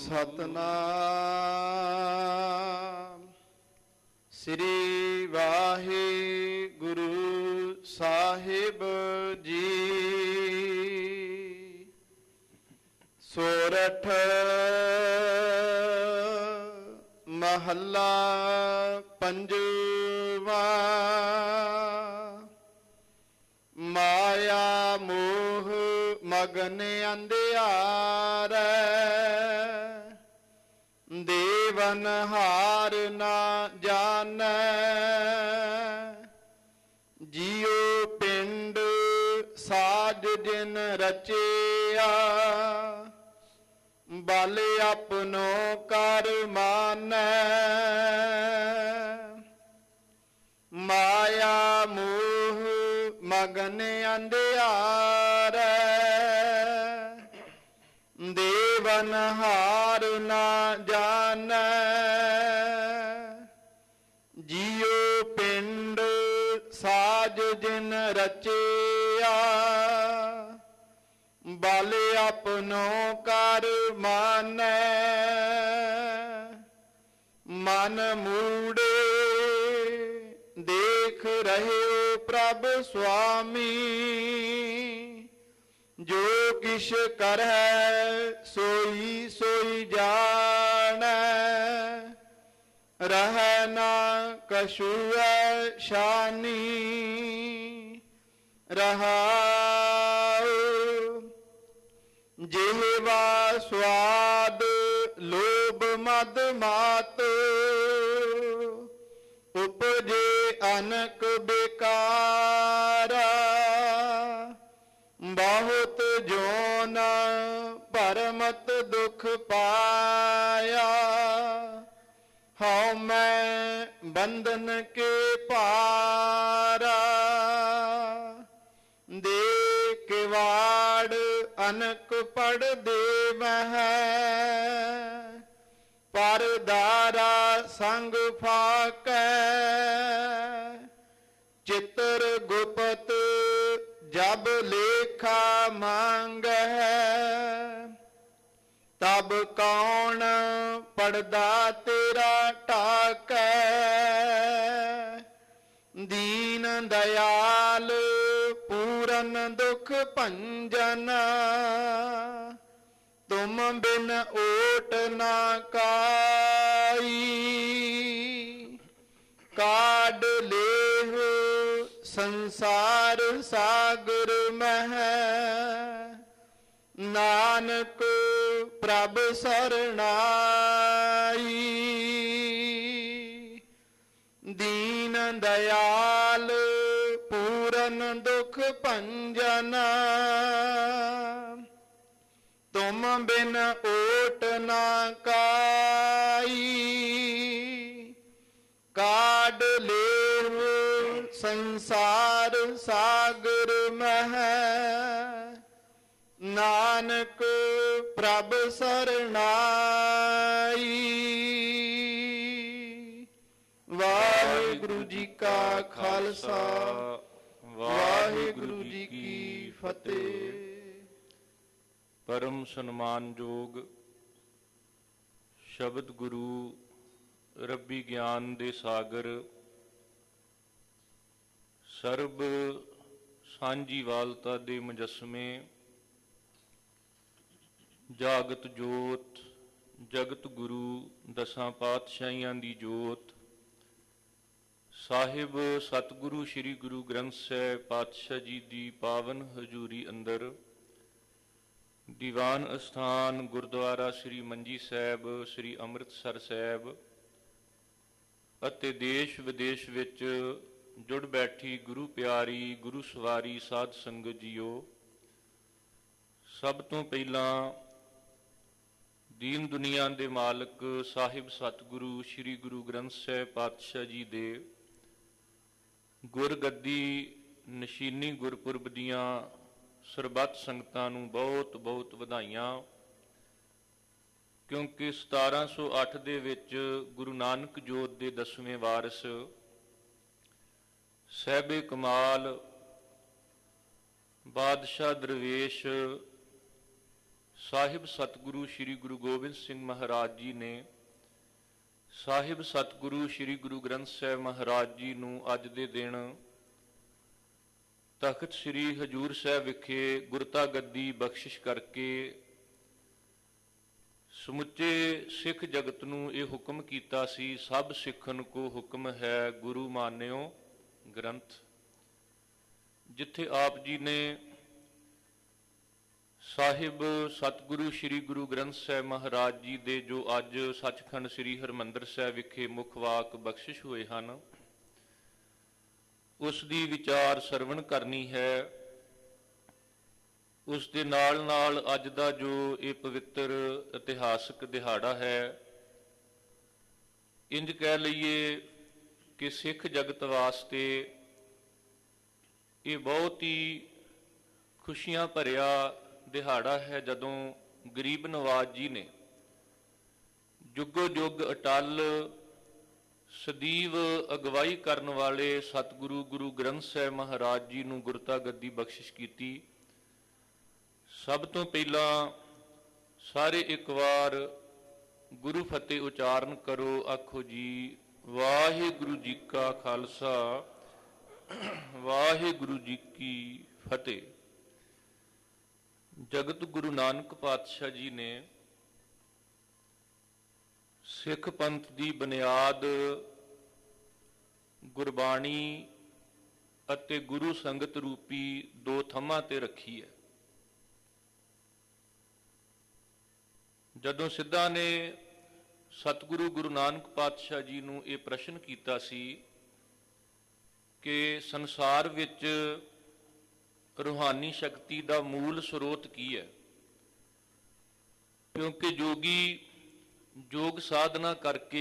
ਸਤਨਾਮ ਸ੍ਰੀ ਵਾਹਿਗੁਰੂ ਸਾਹਿਬ ਜੀ। ਸੋਰਠ ਮਹੱਲਾ ਪੰਜਵਾ। ਮਾਇਆ ਮੋਹ ਮਗਨ ਅੰਧਿਆਰੈ, ਦੇਵਨ ਹਾਰ ਨਾ ਜਾਣੈ। ਜਿਉ ਪਿੰਡ ਸਾਜ ਜਿਨ ਰਚਿਆ, ਬਲ ਆਪਨੋ ਕਰ ਮਾਨੈ। ਮਾਇਆ ਮੋਹ ਮਗਨ ਅੰਧਿਆਰੈ, ਦੇਵਨ ਹਾਰ ਨਾ ਜਾਣੈ। ਜਿਉ ਪਿੰਡ ਸਾਜ ਜਿਨ ਰਚਿਆ, ਬਲ ਆਪਨੋ ਕਰ ਮਾਨੈ। ਮਨ ਮੂੜੇ ਦੇਖ ਰਹਿਓ ਪ੍ਰਭ ਸੁਆਮੀ, ਜੋ ਕਿਛ ਕਰੈ ਸੋਈ ਸੋਈ ਜਾਣੈ। ਰਹਿ ਨਾ ਕਛੂ ਐਸ਼ਾਨੀ, ਰਹਾਉ ਜਿਹਵਾ ਸਵਾਦ ਲੋਭ ਮਦ ਮਾਤ। ਉਪਜੇ ਅਨਕ ਬੇਕਾਰਾ, ਬਹੁਤ ਜੋਨ ਭਰਮਤ ਦੁਖ ਪਾਇਆ। ਹਉ ਮੈਂ ਬੰਧਨ ਕੇ ਭਾਰਾ, ਦੇ ਕਿਵਾੜ ਅਨਕ ਪੜ ਦੇਵਹਿ। ਪਰਦਾਰਾ ਸੰਗ ਫਾਕੈ, ਚਿਤਰ ਗੁਪਤ ਜਬ ਲੇਖਾ ਮੰਗਹਿ। ਤਬ ਕੌਣ ਪੜਦਾ ਤੇਰਾ ਢਾਕੈ। ਦੀਨ ਦਇਆਲ ਪੂਰਨ ਦੁਖ ਭੰਜਨ, ਤੁਮ ਬਿਨ ਓਟ ਨਾ ਕਾਈ। ਕਾਢ ਲੇਹੁ ਸੰਸਾਰ ਸਾਗਰ ਮਹਿ, ਨਾਨਕ ਪ੍ਰਭ ਸਰਣਾਈ। ਦੀਨ ਦਇਆਲ ਪੂਰਨ ਦੁਖ ਭੰਜਨ, ਤੁਮ ਬਿਨ ਓਟ ਨਾ ਕਾਈ। ਕਾਢ ਲੇਹੁ ਸੰਸਾਰ ਸਾਗਰ ਮਹਿ, ਨਾਨਕ ਪ੍ਰਭ ਸਰਣਾਈ। ਵਾਹਿਗੁਰੂ ਜੀ ਕਾ ਖਾਲਸਾ, ਵਾਹਿਗੁਰੂ ਜੀ ਕੀ ਫਤਿਹ। ਪਰਮ ਸਨਮਾਨਯੋਗ ਸ਼ਬਦ ਗੁਰੂ ਰੱਬੀ ਗਿਆਨ ਦੇ ਸਾਗਰ, ਸਰਬ ਸਾਂਝੀ ਵਾਲਤਾ ਦੇ ਮੁਜੱਸਮੇ, ਜਾਗਤ ਜੋਤ, ਜਗਤ ਗੁਰੂ ਦਸਾਂ ਪਾਤਸ਼ਾਹੀਆਂ ਦੀ ਜੋਤ, ਸਾਹਿਬ ਸਤਿਗੁਰੂ ਸ੍ਰੀ ਗੁਰੂ ਗ੍ਰੰਥ ਸਾਹਿਬ ਪਾਤਸ਼ਾਹ ਜੀ ਦੀ ਪਾਵਨ ਹਜ਼ੂਰੀ ਅੰਦਰ, ਦੀਵਾਨ ਅਸਥਾਨ ਗੁਰਦੁਆਰਾ ਸ੍ਰੀ ਮੰਜੀ ਸਾਹਿਬ, ਸ੍ਰੀ ਅੰਮ੍ਰਿਤਸਰ ਸਾਹਿਬ ਅਤੇ ਦੇਸ਼ ਵਿਦੇਸ਼ ਵਿੱਚ ਜੁੜ ਬੈਠੀ ਗੁਰੂ ਪਿਆਰੀ, ਗੁਰੂ ਸਵਾਰੀ ਸਾਧ ਸੰਗਤ ਜੀਓ, ਸਭ ਤੋਂ ਪਹਿਲਾਂ ਦੀਨ ਦੁਨੀਆ ਦੇ ਮਾਲਕ ਸਾਹਿਬ ਸਤਿਗੁਰੂ ਸ੍ਰੀ ਗੁਰੂ ਗ੍ਰੰਥ ਸਾਹਿਬ ਪਾਤਸ਼ਾਹ ਜੀ ਦੇ ਗੁਰਗੱਦੀ ਨਸ਼ੀਨੀ ਗੁਰਪੁਰਬ ਦੀਆਂ ਸਰਬੱਤ ਸੰਗਤਾਂ ਨੂੰ ਬਹੁਤ ਬਹੁਤ ਵਧਾਈਆਂ। ਕਿਉਂਕਿ 1708 ਦੇ ਵਿੱਚ ਗੁਰੂ ਨਾਨਕ ਜੋਤ ਦੇ 10ਵੇਂ ਵਾਰਿਸ ਸਾਹਿਬੇ ਕਮਾਲ ਬਾਦਸ਼ਾਹ ਦਰਵੇਸ਼ ਸਾਹਿਬ ਸਤਿਗੁਰੂ ਸ੍ਰੀ ਗੁਰੂ ਗੋਬਿੰਦ ਸਿੰਘ ਮਹਾਰਾਜ ਜੀ ਨੇ ਸਾਹਿਬ ਸਤਿਗੁਰੂ ਸ੍ਰੀ ਗੁਰੂ ਗ੍ਰੰਥ ਸਾਹਿਬ ਮਹਾਰਾਜ ਜੀ ਨੂੰ ਅੱਜ ਦੇ ਦਿਨ ਤਖਤ ਸ੍ਰੀ ਹਜੂਰ ਸਾਹਿਬ ਵਿਖੇ ਗੁਰਤਾ ਗੱਦੀ ਬਖਸ਼ਿਸ਼ ਕਰਕੇ ਸਮੁੱਚੇ ਸਿੱਖ ਜਗਤ ਨੂੰ ਇਹ ਹੁਕਮ ਕੀਤਾ ਸੀ, ਸਭ ਸਿੱਖਨ ਕੋ ਹੁਕਮ ਹੈ ਗੁਰੂ ਮਾਨਿਓ ਗ੍ਰੰਥ। ਜਿੱਥੇ ਆਪ ਜੀ ਨੇ ਸਾਹਿਬ ਸਤਿਗੁਰੂ ਸ੍ਰੀ ਗੁਰੂ ਗ੍ਰੰਥ ਸਾਹਿਬ ਮਹਾਰਾਜ ਜੀ ਦੇ ਜੋ ਅੱਜ ਸੱਚਖੰਡ ਸ੍ਰੀ ਹਰਿਮੰਦਰ ਸਾਹਿਬ ਵਿਖੇ ਮੁੱਖ ਵਾਕ ਬਖਸ਼ਿਸ਼ ਹੋਏ ਹਨ, ਉਸ ਦੀ ਵਿਚਾਰ ਸਰਵਣ ਕਰਨੀ ਹੈ। ਉਸ ਦੇ ਨਾਲ ਨਾਲ ਅੱਜ ਦਾ ਜੋ ਇਹ ਪਵਿੱਤਰ ਇਤਿਹਾਸਕ ਦਿਹਾੜਾ ਹੈ, ਇੰਜ ਕਹਿ ਲਈਏ ਕਿ ਸਿੱਖ ਜਗਤ ਵਾਸਤੇ ਇਹ ਬਹੁਤ ਹੀ ਖੁਸ਼ੀਆਂ ਭਰਿਆ ਦਿਹਾੜਾ ਹੈ, ਜਦੋਂ ਗਰੀਬ ਨਵਾਜ਼ ਜੀ ਨੇ ਜੁਗੋ ਜੁਗ ਅਟਲ ਸਦੀਵ ਅਗਵਾਈ ਕਰਨ ਵਾਲੇ ਸਤਿਗੁਰੂ ਗੁਰੂ ਗ੍ਰੰਥ ਸਾਹਿਬ ਮਹਾਰਾਜ ਜੀ ਨੂੰ ਗੁਰਤਾ ਗੱਦੀ ਬਖਸ਼ਿਸ਼ ਕੀਤੀ। ਸਭ ਤੋਂ ਪਹਿਲਾਂ ਸਾਰੇ ਇੱਕ ਵਾਰ ਗੁਰੂ ਫਤਿਹ ਉਚਾਰਨ ਕਰੋ, ਆਖੋ ਜੀ ਵਾਹਿਗੁਰੂ ਜੀ ਕਾ ਖਾਲਸਾ ਵਾਹਿਗੁਰੂ ਜੀ ਕੀ ਫਤਿਹ। ਜਗਤ ਗੁਰੂ ਨਾਨਕ ਪਾਤਸ਼ਾਹ ਜੀ ਨੇ ਸਿੱਖ ਪੰਥ ਦੀ ਬੁਨਿਆਦ ਗੁਰਬਾਣੀ ਅਤੇ ਗੁਰੂ ਸੰਗਤ ਰੂਪੀ ਦੋ ਥੰਮਾਂ ਤੇ ਰੱਖੀ ਹੈ। ਜਦੋਂ ਸਿੱਧਾਂ ਨੇ ਸਤਿਗੁਰੂ ਗੁਰੂ ਨਾਨਕ ਪਾਤਸ਼ਾਹ ਜੀ ਨੂੰ ਇਹ ਪ੍ਰਸ਼ਨ ਕੀਤਾ ਸੀ ਕਿ ਸੰਸਾਰ ਵਿੱਚ ਰੂਹਾਨੀ ਸ਼ਕਤੀ ਦਾ ਮੂਲ ਸਰੋਤ ਕੀ ਹੈ, ਕਿਉਂਕਿ ਜੋਗੀ ਯੋਗ ਸਾਧਨਾ ਕਰਕੇ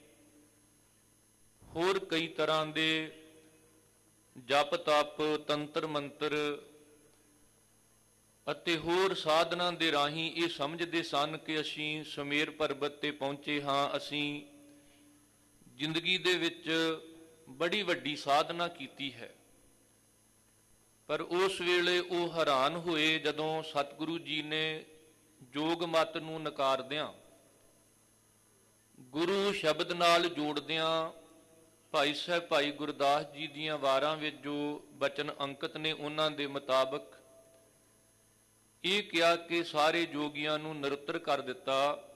ਹੋਰ ਕਈ ਤਰ੍ਹਾਂ ਦੇ ਜਪ ਤਪ ਤੰਤਰ ਮੰਤਰ ਅਤੇ ਹੋਰ ਸਾਧਨਾ ਦੇ ਰਾਹੀਂ ਇਹ ਸਮਝਦੇ ਸਨ ਕਿ ਅਸੀਂ ਸੁਮੇਰ ਪਰਬਤ ਤੇ ਪਹੁੰਚੇ ਹਾਂ, ਅਸੀਂ ਜ਼ਿੰਦਗੀ ਦੇ ਵਿੱਚ ਬੜੀ ਵੱਡੀ ਸਾਧਨਾ ਕੀਤੀ ਹੈ। ਪਰ ਉਸ ਵੇਲੇ ਉਹ ਹੈਰਾਨ ਹੋਏ ਜਦੋਂ ਸਤਿਗੁਰੂ ਜੀ ਨੇ ਯੋਗ ਮਤ ਨੂੰ ਨਕਾਰਦਿਆਂ ਗੁਰੂ ਸ਼ਬਦ ਨਾਲ ਜੋੜਦਿਆਂ ਭਾਈ ਸਾਹਿਬ ਭਾਈ ਗੁਰਦਾਸ ਜੀ ਦੀਆਂ ਵਾਰਾਂ ਵਿੱਚ ਜੋ ਬਚਨ ਅੰਕਿਤ ਨੇ ਉਹਨਾਂ ਦੇ ਮੁਤਾਬਕ ਇਹ ਕਿਹਾ ਕਿ ਸਾਰੇ ਜੋਗੀਆਂ ਨੂੰ ਨਿਰੁੱਤਰ ਕਰ ਦਿੱਤਾ,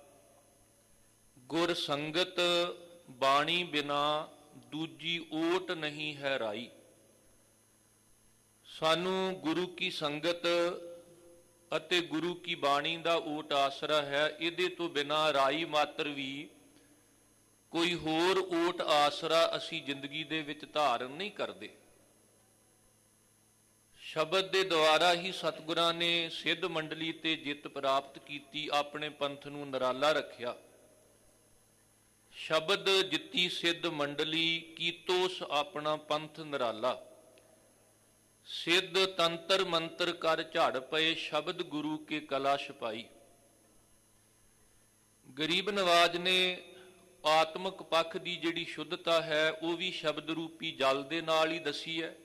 ਗੁਰ ਸੰਗਤ ਬਾਣੀ ਬਿਨਾ ਦੂਜੀ ਓਟ ਨਹੀਂ ਹੈ ਰਾਈ। ਸਾਨੂੰ ਗੁਰੂ ਕੀ ਸੰਗਤ ਅਤੇ ਗੁਰੂ ਕੀ ਬਾਣੀ ਦਾ ਓਟ ਆਸਰਾ ਹੈ, ਇਹਦੇ ਤੋਂ ਬਿਨਾ ਰਾਈ ਮਾਤਰ ਵੀ ਕੋਈ ਹੋਰ ਓਟ ਆਸਰਾ ਅਸੀਂ ਜ਼ਿੰਦਗੀ ਦੇ ਵਿੱਚ ਧਾਰਨ ਨਹੀਂ ਕਰਦੇ। ਸ਼ਬਦ ਦੇ ਦੁਆਰਾ ਹੀ ਸਤਿਗੁਰਾਂ ਨੇ ਸਿੱਧ ਮੰਡਲੀ ਤੇ ਜਿੱਤ ਪ੍ਰਾਪਤ ਕੀਤੀ, ਆਪਣੇ ਪੰਥ ਨੂੰ ਨਿਰਾਲਾ ਰੱਖਿਆ। ਸ਼ਬਦ ਜਿੱਤੀ ਸਿੱਧ ਮੰਡਲੀ ਕੀਤੋਸ ਆਪਣਾ ਪੰਥ ਨਿਰਾਲਾ। ਸਿੱਧ ਤੰਤਰ ਮੰਤਰ ਕਰ ਝੜ ਪਏ, ਸ਼ਬਦ ਗੁਰੂ ਕੇ ਕਲਾ ਛਪਾਈ। ਗਰੀਬ ਨਵਾਜ਼ ਨੇ ਆਤਮਿਕ ਪੱਖ ਦੀ ਜਿਹੜੀ ਸ਼ੁੱਧਤਾ ਹੈ ਉਹ ਵੀ ਸ਼ਬਦ ਰੂਪੀ ਜਲ ਦੇ ਨਾਲ ਹੀ ਦੱਸੀ ਹੈ।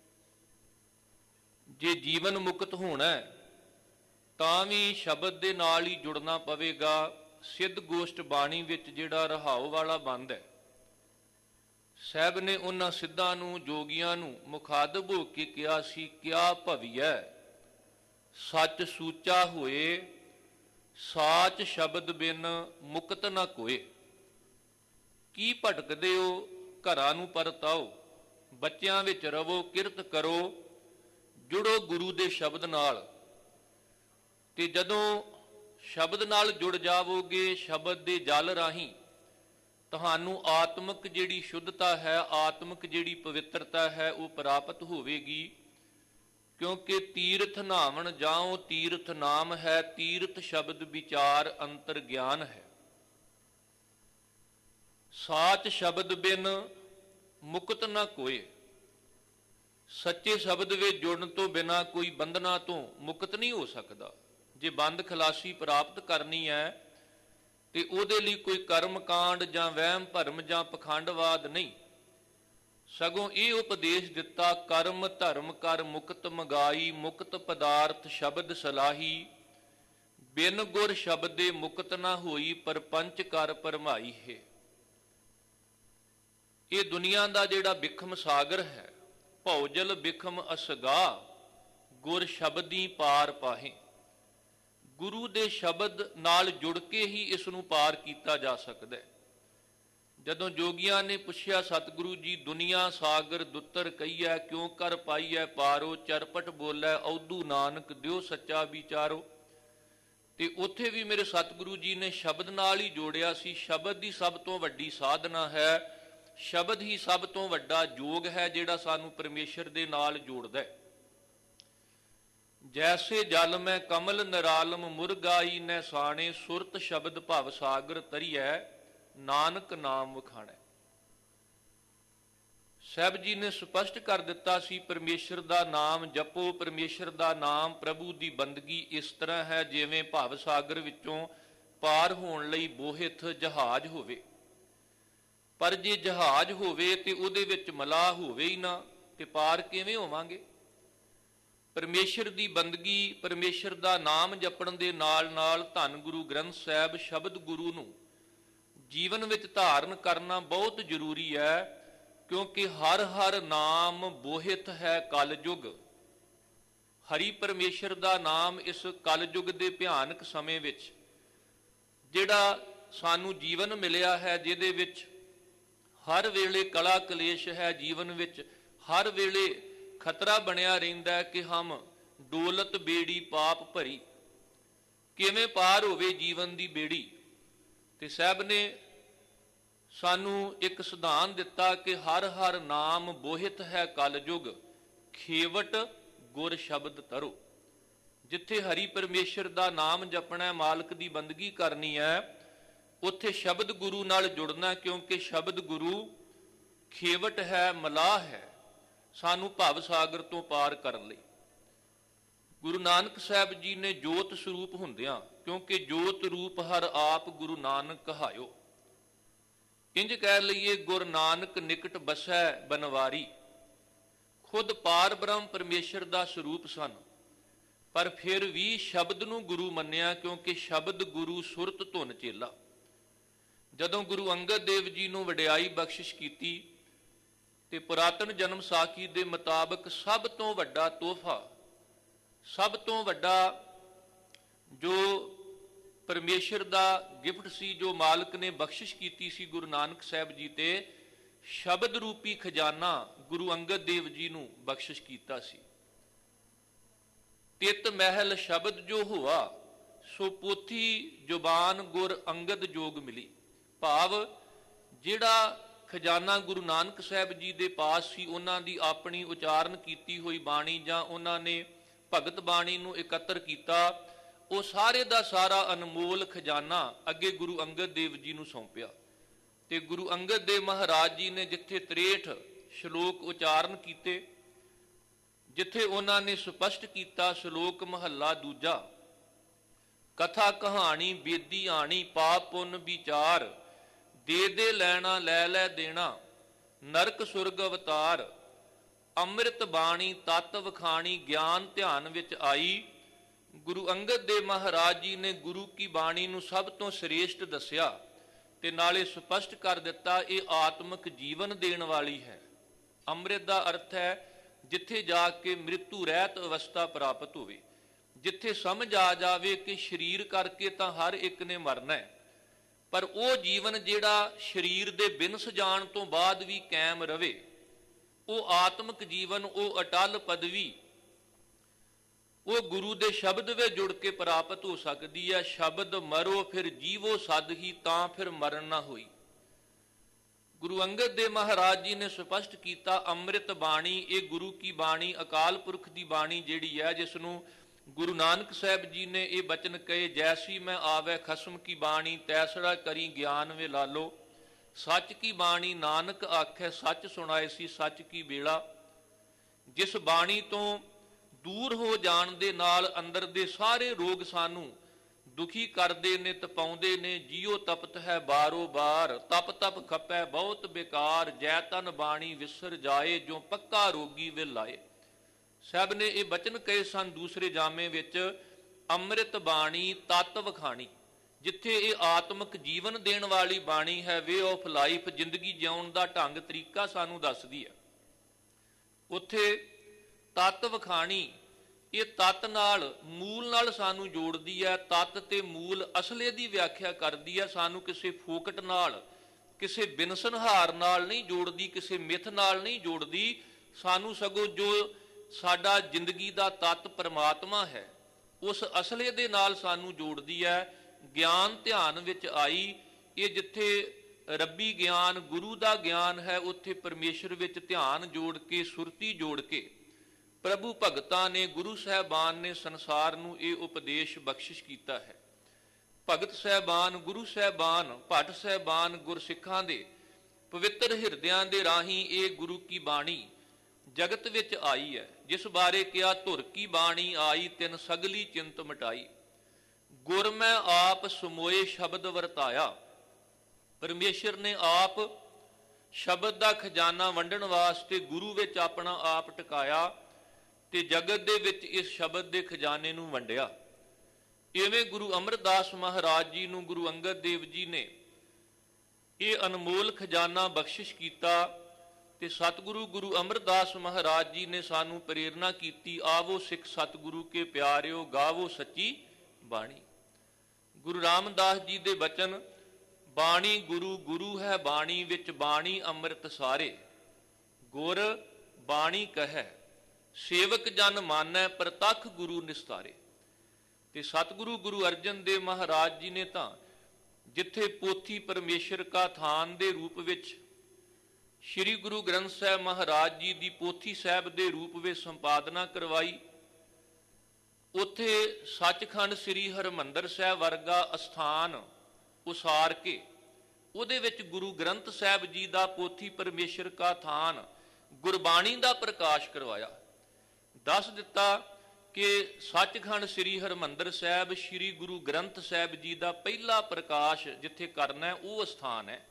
ਜੇ ਜੀਵਨ ਮੁਕਤ ਹੋਣਾ ਤਾਂ ਵੀ ਸ਼ਬਦ ਦੇ ਨਾਲ ਹੀ ਜੁੜਨਾ ਪਵੇਗਾ। ਸਿੱਧ ਗੋਸ਼ਟ ਬਾਣੀ ਵਿੱਚ ਜਿਹੜਾ ਰਹਾਉ ਵਾਲਾ ਬੰਦ ਹੈ, ਸਾਹਿਬ ਨੇ ਉਹਨਾਂ ਸਿੱਧਾਂ ਨੂੰ ਜੋਗੀਆਂ ਨੂੰ ਮੁਖਾਤਬ ਹੋ ਕੇ ਕਿਹਾ ਸੀ, ਕਿਆ ਭਵੀਐ ਸੱਚ ਸੂਚਾ ਹੋਏ, ਸਾਚ ਸ਼ਬਦ ਬਿਨ ਮੁਕਤ ਨਾ ਕੋਏ। ਕੀ ਭਟਕਦੇ ਹੋ, ਘਰਾਂ ਨੂੰ ਪਰਤ ਆਓ, ਬੱਚਿਆਂ ਵਿੱਚ ਰਵੋ, ਕਿਰਤ ਕਰੋ, ਜੁੜੋ ਗੁਰੂ ਦੇ ਸ਼ਬਦ ਨਾਲ। ਤੇ ਜਦੋਂ ਸ਼ਬਦ ਨਾਲ ਜੁੜ ਜਾਵੋਗੇ, ਸ਼ਬਦ ਦੇ ਜਲ ਰਾਹੀਂ ਤੁਹਾਨੂੰ ਆਤਮਿਕ ਜਿਹੜੀ ਸ਼ੁੱਧਤਾ ਹੈ, ਆਤਮਿਕ ਜਿਹੜੀ ਪਵਿੱਤਰਤਾ ਹੈ ਉਹ ਪ੍ਰਾਪਤ ਹੋਵੇਗੀ। ਕਿਉਂਕਿ ਤੀਰਥ ਨਾਵਣ ਜਾਓ ਤੀਰਥ ਨਾਮ ਹੈ, ਤੀਰਥ ਸ਼ਬਦ ਵਿਚਾਰ ਅੰਤਰ ਗਿਆਨ ਹੈ। ਸਾਚ ਸ਼ਬਦ ਬਿਨ ਮੁਕਤ ਨਾ ਕੋਏ। ਸੱਚੇ ਸ਼ਬਦ ਵਿੱਚ ਜੁੜਨ ਤੋਂ ਬਿਨਾ ਕੋਈ ਬੰਧਨਾਂ ਤੋਂ ਮੁਕਤ ਨਹੀਂ ਹੋ ਸਕਦਾ। ਜੇ ਬੰਦ ਖਲਾਸੀ ਪ੍ਰਾਪਤ ਕਰਨੀ ਹੈ ਤੇ ਉਹਦੇ ਲਈ ਕੋਈ ਕਰਮ ਕਾਂਡ ਜਾਂ ਵਹਿਮ ਭਰਮ ਜਾਂ ਪਖੰਡਵਾਦ ਨਹੀਂ, ਸਗੋਂ ਇਹ ਉਪਦੇਸ਼ ਦਿੱਤਾ, ਕਰਮ ਧਰਮ ਕਰ ਮੁਕਤ ਮਗਾਈ, ਮੁਕਤ ਪਦਾਰਥ ਸ਼ਬਦ ਸਲਾਹੀ, ਬਿਨ ਗੁਰ ਸ਼ਬਦੇ ਮੁਕਤ ਨਾ ਹੋਈ, ਪਰਪੰਚ ਕਰ ਭਰਮਾਈ ਹੈ। ਇਹ ਦੁਨੀਆ ਦਾ ਜਿਹੜਾ ਬਿਖਮ ਸਾਗਰ ਹੈ, ਭੌਜਲ ਬਿਖਮ ਅਸਗਾ, ਗੁਰ ਸ਼ਬਦੀ ਪਾਰ ਪਾਹੇ। ਗੁਰੂ ਦੇ ਸ਼ਬਦ ਨਾਲ ਜੁੜ ਕੇ ਹੀ ਇਸ ਨੂੰ ਪਾਰ ਕੀਤਾ ਜਾ ਸਕਦਾ ਹੈ। ਜਦੋਂ ਜੋਗੀਆਂ ਨੇ ਪੁੱਛਿਆ ਸਤਿਗੁਰੂ ਜੀ, ਦੁਨੀਆ ਸਾਗਰ ਦੁੱਤਰ ਕਹੀਐ, ਕਿਉਂ ਕਰ ਪਾਈਐ ਪਾਰੋ, ਚਰਪਟ ਬੋਲੇ ਔਧੂ ਨਾਨਕ, ਦਿਓ ਸੱਚਾ ਵਿਚਾਰੋ। ਤੇ ਉੱਥੇ ਵੀ ਮੇਰੇ ਸਤਿਗੁਰੂ ਜੀ ਨੇ ਸ਼ਬਦ ਨਾਲ ਹੀ ਜੋੜਿਆ ਸੀ। ਸ਼ਬਦ ਦੀ ਸਭ ਤੋਂ ਵੱਡੀ ਸਾਧਨਾ ਹੈ, ਸ਼ਬਦ ਹੀ ਸਭ ਤੋਂ ਵੱਡਾ ਜੋਗ ਹੈ ਜਿਹੜਾ ਸਾਨੂੰ ਪਰਮੇਸ਼ਰ ਦੇ ਨਾਲ ਜੋੜਦਾ ਹੈ। ਜੈਸੇ ਜਲ ਮੈਂ ਕਮਲ ਨਿਰਾਲਮ, ਮੁਰਗਾਈ ਨੈ ਸਾਣੇ, ਸੁਰਤ ਸ਼ਬਦ ਭਵ ਸਾਗਰ ਤਰੀਐ, ਨਾਨਕ ਨਾਮ ਵਖਾਣੈ। ਸਾਹਿਬ ਜੀ ਨੇ ਸਪਸ਼ਟ ਕਰ ਦਿੱਤਾ ਸੀ, ਪਰਮੇਸ਼ਰ ਦਾ ਨਾਮ ਜਪੋ। ਪਰਮੇਸ਼ਰ ਦਾ ਨਾਮ, ਪ੍ਰਭੂ ਦੀ ਬੰਦਗੀ ਇਸ ਤਰ੍ਹਾਂ ਹੈ ਜਿਵੇਂ ਭਵ ਸਾਗਰ ਵਿੱਚੋਂ ਪਾਰ ਹੋਣ ਲਈ ਬੋਹਿਥ ਜਹਾਜ਼ ਹੋਵੇ। ਪਰ ਜੇ ਜਹਾਜ਼ ਹੋਵੇ ਤੇ ਉਹਦੇ ਵਿੱਚ ਮਲਾਹ ਹੋਵੇ ਹੀ ਨਾ, ਤੇ ਪਾਰ ਕਿਵੇਂ ਹੋਵਾਂਗੇ? ਪਰਮੇਸ਼ਰ ਦੀ ਬੰਦਗੀ, ਪਰਮੇਸ਼ਰ ਦਾ ਨਾਮ ਜਪਣ ਦੇ ਨਾਲ ਨਾਲ ਧੰਨ ਗੁਰੂ ਗ੍ਰੰਥ ਸਾਹਿਬ ਸ਼ਬਦ ਗੁਰੂ ਨੂੰ ਜੀਵਨ ਵਿੱਚ ਧਾਰਨ ਕਰਨਾ ਬਹੁਤ ਜ਼ਰੂਰੀ ਹੈ, ਕਿਉਂਕਿ ਹਰ ਹਰ ਨਾਮ ਬੋਹਿਤ ਹੈ ਕਲਯੁਗ। ਹਰੀ ਪਰਮੇਸ਼ਰ ਦਾ ਨਾਮ ਇਸ ਕਲਯੁਗ ਦੇ ਭਿਆਨਕ ਸਮੇਂ ਵਿੱਚ ਜਿਹੜਾ ਸਾਨੂੰ ਜੀਵਨ ਮਿਲਿਆ ਹੈ, ਜਿਹਦੇ ਵਿੱਚ ਹਰ ਵੇਲੇ ਕਲਾ ਕਲੇਸ਼ ਹੈ, ਜੀਵਨ ਵਿੱਚ ਹਰ ਵੇਲੇ ਖਤਰਾ ਬਣਿਆ ਰਹਿੰਦਾ ਕਿ ਹਮ ਡੋਲਤ ਬੇੜੀ ਪਾਪ ਭਰੀ, ਕਿਵੇਂ ਪਾਰ ਹੋਵੇ ਜੀਵਨ ਦੀ ਬੇੜੀ। ਤੇ ਸਾਹਿਬ ਨੇ ਸਾਨੂੰ ਇੱਕ ਸਿਧਾਂਤ ਦਿੱਤਾ ਕਿ ਹਰ ਹਰ ਨਾਮ ਬੋਹਿਤ ਹੈ ਕਲਯੁਗ, ਖੇਵਟ ਗੁਰ ਸ਼ਬਦ ਤਰੋ। ਜਿੱਥੇ ਹਰੀ ਪਰਮੇਸ਼ਰ ਦਾ ਨਾਮ ਜਪਣਾ, ਮਾਲਕ ਦੀ ਬੰਦਗੀ ਕਰਨੀ ਹੈ, ਉੱਥੇ ਸ਼ਬਦ ਗੁਰੂ ਨਾਲ ਜੁੜਨਾ, ਕਿਉਂਕਿ ਸ਼ਬਦ ਗੁਰੂ ਖੇਵਟ ਹੈ, ਮਲਾਹ ਹੈ ਸਾਨੂੰ ਭਵ ਸਾਗਰ ਤੋਂ ਪਾਰ ਕਰਨ ਲਈ। ਗੁਰੂ ਨਾਨਕ ਸਾਹਿਬ ਜੀ ਨੇ ਜੋਤ ਸਰੂਪ ਹੁੰਦਿਆਂ, ਕਿਉਂਕਿ ਜੋਤ ਰੂਪ ਹਰ ਆਪ ਗੁਰੂ ਨਾਨਕ ਕਹਾਇਓ, ਇੰਜ ਕਹਿ ਲਈਏ ਗੁਰੂ ਨਾਨਕ ਨਿਕਟ ਬਸੈ ਬਨਵਾਰੀ। ਖੁਦ ਪਾਰ ਬ੍ਰਹਮ ਪਰਮੇਸ਼ਰ ਦਾ ਸਰੂਪ ਸਨ, ਪਰ ਫਿਰ ਵੀ ਸ਼ਬਦ ਨੂੰ ਗੁਰੂ ਮੰਨਿਆ, ਕਿਉਂਕਿ ਸ਼ਬਦ ਗੁਰੂ ਸੁਰਤ ਧੁਨ ਚੇਲਾ। ਜਦੋਂ ਗੁਰੂ ਅੰਗਦ ਦੇਵ ਜੀ ਨੂੰ ਵਡਿਆਈ ਬਖਸ਼ਿਸ਼ ਕੀਤੀ ਤੇ ਪੁਰਾਤਨ ਜਨਮ ਸਾਖੀ ਦੇ ਮੁਤਾਬਕ ਸਭ ਤੋਂ ਵੱਡਾ ਤੋਹਫਾ, ਸਭ ਤੋਂ ਵੱਡਾ ਜੋ ਪਰਮੇਸ਼ਰ ਦਾ ਗਿਫਟ ਸੀ, ਜੋ ਮਾਲਕ ਨੇ ਬਖਸ਼ਿਸ਼ ਕੀਤੀ ਸੀ ਗੁਰੂ ਨਾਨਕ ਸਾਹਿਬ ਜੀ ਤੇ, ਸ਼ਬਦ ਰੂਪੀ ਖਜ਼ਾਨਾ ਗੁਰੂ ਅੰਗਦ ਦੇਵ ਜੀ ਨੂੰ ਬਖਸ਼ਿਸ਼ ਕੀਤਾ ਸੀ। ਤਿਤ ਮਹਿਲ ਸ਼ਬਦ ਜੋ ਹੋਆ, ਸੋ ਪੋਥੀ ਜ਼ੁਬਾਨ ਗੁਰ ਅੰਗਦ ਜੋਗ ਮਿਲੀ। ਭਾਵ ਜਿਹੜਾ ਖਜ਼ਾਨਾ ਗੁਰੂ ਨਾਨਕ ਸਾਹਿਬ ਜੀ ਦੇ ਪਾਸ ਸੀ, ਉਹਨਾਂ ਦੀ ਆਪਣੀ ਉਚਾਰਨ ਕੀਤੀ ਹੋਈ ਬਾਣੀ ਜਾਂ ਉਹਨਾਂ ਨੇ ਭਗਤ ਬਾਣੀ ਨੂੰ ਇਕੱਤਰ ਕੀਤਾ, ਉਹ ਸਾਰੇ ਦਾ ਸਾਰਾ ਅਨਮੋਲ ਖਜ਼ਾਨਾ ਅੱਗੇ ਗੁਰੂ ਅੰਗਦ ਦੇਵ ਜੀ ਨੂੰ ਸੌਂਪਿਆ। ਤੇ ਗੁਰੂ ਅੰਗਦ ਦੇਵ ਮਹਾਰਾਜ ਜੀ ਨੇ ਜਿੱਥੇ 63 ਸ਼ਲੋਕ ਉਚਾਰਨ ਕੀਤੇ, ਜਿੱਥੇ ਉਹਨਾਂ ਨੇ ਸਪਸ਼ਟ ਕੀਤਾ ਸ਼ਲੋਕ ਮਹੱਲਾ ਦੂਜਾ, ਕਥਾ ਕਹਾਣੀ ਬੇਦੀ ਆਣੀ, ਪਾਪ ਪੁੰਨ ਵਿਚਾਰ, ਦੇ ਦੇ ਲੈਣਾ ਲੈ ਲੈ ਦੇਣਾ, ਨਰਕ ਸੁਰਗ ਅਵਤਾਰ, ਅੰਮ੍ਰਿਤ ਬਾਣੀ ਤਤ ਵਖਾਣੀ, ਗਿਆਨ ਧਿਆਨ ਵਿੱਚ ਆਈ। ਗੁਰੂ ਅੰਗਦ ਦੇਵ ਮਹਾਰਾਜ ਜੀ ਨੇ ਗੁਰੂ ਕੀ ਬਾਣੀ ਨੂੰ ਸਭ ਤੋਂ ਸ੍ਰੇਸ਼ਟ ਦੱਸਿਆ ਤੇ ਨਾਲੇ ਸਪਸ਼ਟ ਕਰ ਦਿੱਤਾ, ਇਹ ਆਤਮਿਕ ਜੀਵਨ ਦੇਣ ਵਾਲੀ ਹੈ। ਅੰਮ੍ਰਿਤ ਦਾ ਅਰਥ ਹੈ ਜਿੱਥੇ ਜਾ ਕੇ ਮ੍ਰਿਤੂ ਰਹਿਤ ਅਵਸਥਾ ਪ੍ਰਾਪਤ ਹੋਵੇ, ਜਿੱਥੇ ਸਮਝ ਆ ਜਾਵੇ ਕਿ ਸਰੀਰ ਕਰਕੇ ਤਾਂ ਹਰ ਇੱਕ ਨੇ ਮਰਨਾ ਹੈ, ਪਰ ਉਹ ਜੀਵਨ ਜਿਹੜਾ ਸਰੀਰ ਦੇ ਬਿਨਸ ਜਾਣ ਤੋਂ ਬਾਅਦ ਵੀ ਕਾਇਮ ਰਵੇ, ਉਹ ਆਤਮਿਕ ਜੀਵਨ, ਉਹ ਅਟਲ ਪਦਵੀ, ਉਹ ਗੁਰੂ ਦੇ ਸ਼ਬਦ ਵਿੱਚ ਜੁੜ ਕੇ ਪ੍ਰਾਪਤ ਹੋ ਸਕਦੀ ਹੈ। ਸ਼ਬਦ ਮਰੋ ਫਿਰ ਜੀਵੋ ਸਦ ਹੀ, ਤਾਂ ਫਿਰ ਮਰਨ ਨਾ ਹੋਈ। ਗੁਰੂ ਅੰਗਦ ਦੇਵ ਮਹਾਰਾਜ ਜੀ ਨੇ ਸਪਸ਼ਟ ਕੀਤਾ, ਅੰਮ੍ਰਿਤ ਬਾਣੀ ਇਹ ਗੁਰੂ ਕੀ ਬਾਣੀ, ਅਕਾਲ ਪੁਰਖ ਦੀ ਬਾਣੀ ਜਿਹੜੀ ਹੈ, ਜਿਸ ਨੂੰ ਗੁਰੂ ਨਾਨਕ ਸਾਹਿਬ ਜੀ ਨੇ ਇਹ ਬਚਨ ਕਹੇ, ਜੈਸੀ ਮੈਂ ਆਵੇ ਖਸਮ ਕੀ ਬਾਣੀ, ਤੈਸੜਾ ਕਰੀ ਗਿਆਨ ਵੇ ਲਾਲੋ। ਸੱਚ ਕੀ ਬਾਣੀ ਨਾਨਕ ਆਖੇ, ਸੱਚ ਸੁਣਾਏ ਸੀ ਸੱਚ ਕੀ ਬੇਲਾ। ਜਿਸ ਬਾਣੀ ਤੋਂ ਦੂਰ ਹੋ ਜਾਣ ਦੇ ਨਾਲ ਅੰਦਰ ਦੇ ਸਾਰੇ ਰੋਗ ਸਾਨੂੰ ਦੁਖੀ ਕਰਦੇ ਨੇ, ਤਪਾਉਂਦੇ ਨੇ। ਜੀਓ ਤਪਤ ਹੈ ਬਾਰੋ ਬਾਰ, ਤਪ ਤਪ ਖਪੈ ਬਹੁਤ ਬੇਕਾਰ, ਜੈ ਤਨ ਬਾਣੀ ਵਿਸਰ ਜਾਏ, ਜੋ ਪੱਕਾ ਰੋਗੀ ਵਿਲ ਲਾਏ। ਸਾਹਿਬ ਨੇ ਇਹ ਬਚਨ ਕਹੇ ਸਨ ਦੂਸਰੇ ਜਾਮੇ ਵਿੱਚ ਅੰਮ੍ਰਿਤ ਬਾਣੀ ਤਤ ਵਖਾਣੀ। ਜਿੱਥੇ ਇਹ ਆਤਮਿਕ ਜੀਵਨ ਦੇਣ ਵਾਲੀ ਬਾਣੀ ਹੈ, ਵੇ ਆਫ ਲਾਈਫ, ਜ਼ਿੰਦਗੀ ਜਿਉਣ ਦਾ ਢੰਗ ਤਰੀਕਾ ਸਾਨੂੰ ਦੱਸਦੀ ਹੈ, ਉੱਥੇ ਤਤ ਵਖਾਣੀ। ਇਹ ਤਤ ਨਾਲ, ਮੂਲ ਨਾਲ ਸਾਨੂੰ ਜੋੜਦੀ ਹੈ। ਤਤ ਤੇ ਮੂਲ ਅਸਲੇ ਦੀ ਵਿਆਖਿਆ ਕਰਦੀ ਹੈ, ਸਾਨੂੰ ਕਿਸੇ ਫੋਕਟ ਨਾਲ, ਕਿਸੇ ਬਿਨਸਨਹਾਰ ਨਾਲ ਨਹੀਂ ਜੋੜਦੀ, ਕਿਸੇ ਮਿੱਥ ਨਾਲ ਨਹੀਂ ਜੋੜਦੀ। ਸਾਨੂੰ ਸਗੋਂ ਜੋ ਸਾਡਾ ਜ਼ਿੰਦਗੀ ਦਾ ਤੱਤ ਪਰਮਾਤਮਾ ਹੈ, ਉਸ ਅਸਲੇ ਦੇ ਨਾਲ ਸਾਨੂੰ ਜੋੜਦੀ ਹੈ। ਗਿਆਨ ਧਿਆਨ ਵਿੱਚ ਆਈ। ਇਹ ਜਿੱਥੇ ਰੱਬੀ ਗਿਆਨ, ਗੁਰੂ ਦਾ ਗਿਆਨ ਹੈ, ਉੱਥੇ ਪਰਮੇਸ਼ਰ ਵਿੱਚ ਧਿਆਨ ਜੋੜ ਕੇ, ਸੁਰਤੀ ਜੋੜ ਕੇ ਪ੍ਰਭੂ ਭਗਤਾਂ ਨੇ, ਗੁਰੂ ਸਾਹਿਬਾਨ ਨੇ ਸੰਸਾਰ ਨੂੰ ਇਹ ਉਪਦੇਸ਼ ਬਖਸ਼ਿਸ਼ ਕੀਤਾ ਹੈ। ਭਗਤ ਸਾਹਿਬਾਨ, ਗੁਰੂ ਸਾਹਿਬਾਨ, ਭੱਟ ਸਾਹਿਬਾਨ, ਗੁਰਸਿੱਖਾਂ ਦੇ ਪਵਿੱਤਰ ਹਿਰਦਿਆਂ ਦੇ ਰਾਹੀਂ ਇਹ ਗੁਰੂ ਕੀ ਬਾਣੀ ਜਗਤ ਵਿੱਚ ਆਈ ਹੈ, ਜਿਸ ਬਾਰੇ ਕਿਹਾ, ਧੁਰ ਕੀ ਬਾਣੀ ਆਈ, ਤਿਨ ਸਗਲੀ ਚਿੰਤ ਮਿਟਾਈ। ਗੁਰ ਮੈਂ ਆਪ ਸਮੋਏ ਸ਼ਬਦ ਵਰਤਾਇਆ। ਪਰਮੇਸ਼ਰ ਨੇ ਆਪ ਸ਼ਬਦ ਦਾ ਖਜ਼ਾਨਾ ਵੰਡਣ ਵਾਸਤੇ ਗੁਰੂ ਵਿੱਚ ਆਪਣਾ ਆਪ ਟਿਕਾਇਆ ਤੇ ਜਗਤ ਦੇ ਵਿੱਚ ਇਸ ਸ਼ਬਦ ਦੇ ਖਜ਼ਾਨੇ ਨੂੰ ਵੰਡਿਆ। ਇਵੇਂ ਗੁਰੂ ਅਮਰਦਾਸ ਮਹਾਰਾਜ ਜੀ ਨੂੰ ਗੁਰੂ ਅੰਗਦ ਦੇਵ ਜੀ ਨੇ ਇਹ ਅਨਮੋਲ ਖਜ਼ਾਨਾ ਬਖਸ਼ਿਸ਼ ਕੀਤਾ ਤੇ ਸਤਿਗੁਰੂ ਗੁਰੂ ਅਮਰਦਾਸ ਮਹਾਰਾਜ ਜੀ ਨੇ ਸਾਨੂੰ ਪ੍ਰੇਰਨਾ ਕੀਤੀ, ਆਵੋ ਸਿੱਖ ਸਤਿਗੁਰੂ ਕੇ ਪਿਆਰਿਓ, ਗਾਵੋ ਸੱਚੀ ਬਾਣੀ। ਗੁਰੂ ਰਾਮਦਾਸ ਜੀ ਦੇ ਬਚਨ, ਬਾਣੀ ਗੁਰੂ, ਗੁਰੂ ਹੈ ਬਾਣੀ, ਵਿੱਚ ਬਾਣੀ ਅੰਮ੍ਰਿਤ ਸਾਰੇ। ਗੁਰ ਬਾਣੀ ਕਹੈ, ਸੇਵਕ ਜਨ ਮਾਨੈ, ਪ੍ਰਤੱਖ ਗੁਰੂ ਨਿਸਤਾਰੇ। ਤੇ ਸਤਿਗੁਰੂ ਗੁਰੂ ਅਰਜਨ ਦੇਵ ਮਹਾਰਾਜ ਜੀ ਨੇ ਤਾਂ ਜਿੱਥੇ ਪੋਥੀ ਪਰਮੇਸ਼ਰ ਕਾ ਥਾਨ ਦੇ ਰੂਪ ਵਿੱਚ ਸ਼੍ਰੀ ਗੁਰੂ ਗ੍ਰੰਥ ਸਾਹਿਬ ਮਹਾਰਾਜ ਜੀ ਦੀ ਪੋਥੀ ਸਾਹਿਬ ਦੇ ਰੂਪ ਵਿੱਚ ਸੰਪਾਦਨਾ ਕਰਵਾਈ, ਉੱਥੇ ਸੱਚਖੰਡ ਸ੍ਰੀ ਹਰਿਮੰਦਰ ਸਾਹਿਬ ਵਰਗਾ ਅਸਥਾਨ ਉਸਾਰ ਕੇ ਉਹਦੇ ਵਿੱਚ ਗੁਰੂ ਗ੍ਰੰਥ ਸਾਹਿਬ ਜੀ ਦਾ ਪੋਥੀ ਪਰਮੇਸ਼ਰ ਕਾ ਥਾਨ, ਗੁਰਬਾਣੀ ਦਾ ਪ੍ਰਕਾਸ਼ ਕਰਵਾਇਆ। ਦੱਸ ਦਿੱਤਾ ਕਿ ਸੱਚਖੰਡ ਸ੍ਰੀ ਹਰਿਮੰਦਰ ਸਾਹਿਬ ਸ੍ਰੀ ਗੁਰੂ ਗ੍ਰੰਥ ਸਾਹਿਬ ਜੀ ਦਾ ਪਹਿਲਾ ਪ੍ਰਕਾਸ਼ ਜਿੱਥੇ ਕਰਨਾ ਹੈ, ਉਹ ਸਥਾਨ ਹੈ।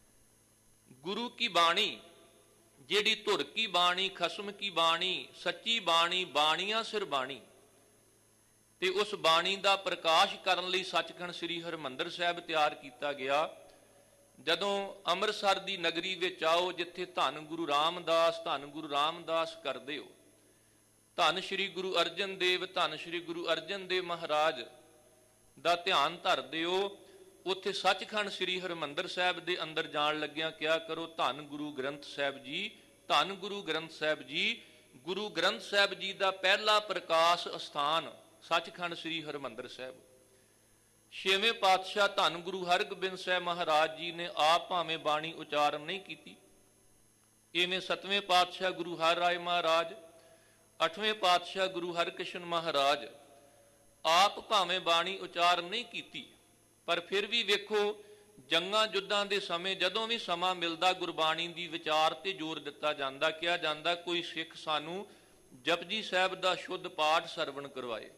ਗੁਰੂ ਕੀ ਬਾਣੀ, ਜਿਹੜੀ ਧੁਰ ਕੀ ਬਾਣੀ, ਖਸਮ ਕੀ ਬਾਣੀ, ਸੱਚੀ ਬਾਣੀ, ਬਾਣੀਆਂ ਸਿਰ ਬਾਣੀ, ਤੇ ਉਸ ਬਾਣੀ ਦਾ ਪ੍ਰਕਾਸ਼ ਕਰਨ ਲਈ ਸੱਚਖੰਡ ਸ੍ਰੀ ਹਰਿਮੰਦਰ ਸਾਹਿਬ ਤਿਆਰ ਕੀਤਾ ਗਿਆ। ਜਦੋਂ ਅੰਮ੍ਰਿਤਸਰ ਦੀ ਨਗਰੀ ਵਿੱਚ ਆਓ, ਜਿੱਥੇ ਧੰਨ ਗੁਰੂ ਰਾਮਦਾਸ, ਧੰਨ ਗੁਰੂ ਰਾਮਦਾਸ ਕਰਦੇ ਹੋ, ਧੰਨ ਸ਼੍ਰੀ ਗੁਰੂ ਅਰਜਨ ਦੇਵ, ਧੰਨ ਸ਼੍ਰੀ ਗੁਰੂ ਅਰਜਨ ਦੇਵ ਮਹਾਰਾਜ ਦਾ ਧਿਆਨ ਧਰਦੇ ਹੋ, ਉੱਥੇ ਸੱਚਖੰਡ ਸ੍ਰੀ ਹਰਿਮੰਦਰ ਸਾਹਿਬ ਦੇ ਅੰਦਰ ਜਾਣ ਲੱਗਿਆਂ ਕਿਹਾ ਕਰੋ, ਧੰਨ ਗੁਰੂ ਗ੍ਰੰਥ ਸਾਹਿਬ ਜੀ, ਧੰਨ ਗੁਰੂ ਗ੍ਰੰਥ ਸਾਹਿਬ ਜੀ। ਗੁਰੂ ਗ੍ਰੰਥ ਸਾਹਿਬ ਜੀ ਦਾ ਪਹਿਲਾ ਪ੍ਰਕਾਸ਼ ਅਸਥਾਨ ਸੱਚਖੰਡ ਸ੍ਰੀ ਹਰਿਮੰਦਰ ਸਾਹਿਬ। ਛੇਵੇਂ ਪਾਤਸ਼ਾਹ ਧੰਨ ਗੁਰੂ ਹਰਗੋਬਿੰਦ ਸਾਹਿਬ ਮਹਾਰਾਜ ਜੀ ਨੇ ਆਪ ਭਾਵੇਂ ਬਾਣੀ ਉਚਾਰਨ ਨਹੀਂ ਕੀਤੀ, ਇਵੇਂ ਸੱਤਵੇਂ ਪਾਤਸ਼ਾਹ ਗੁਰੂ ਹਰ ਰਾਏ ਮਹਾਰਾਜ, ਅੱਠਵੇਂ ਪਾਤਸ਼ਾਹ ਗੁਰੂ ਹਰਕ੍ਰਿਸ਼ਨ ਮਹਾਰਾਜ ਆਪ ਭਾਵੇਂ ਬਾਣੀ ਉਚਾਰਨ ਨਹੀਂ ਕੀਤੀ, ਪਰ ਫਿਰ ਵੀ ਵੇਖੋ ਜੰਗਾਂ ਯੁੱਧਾਂ ਦੇ ਸਮੇਂ ਜਦੋਂ ਵੀ ਸਮਾਂ ਮਿਲਦਾ ਗੁਰਬਾਣੀ ਦੀ ਵਿਚਾਰ ਤੇ ਜ਼ੋਰ ਦਿੱਤਾ ਜਾਂਦਾ, ਕਿਹਾ ਜਾਂਦਾ ਕੋਈ ਸਿੱਖ ਸਾਨੂੰ ਜਪਜੀ ਸਾਹਿਬ ਦਾ ਸ਼ੁੱਧ ਪਾਠ ਸਰਵਣ ਕਰਵਾਏ।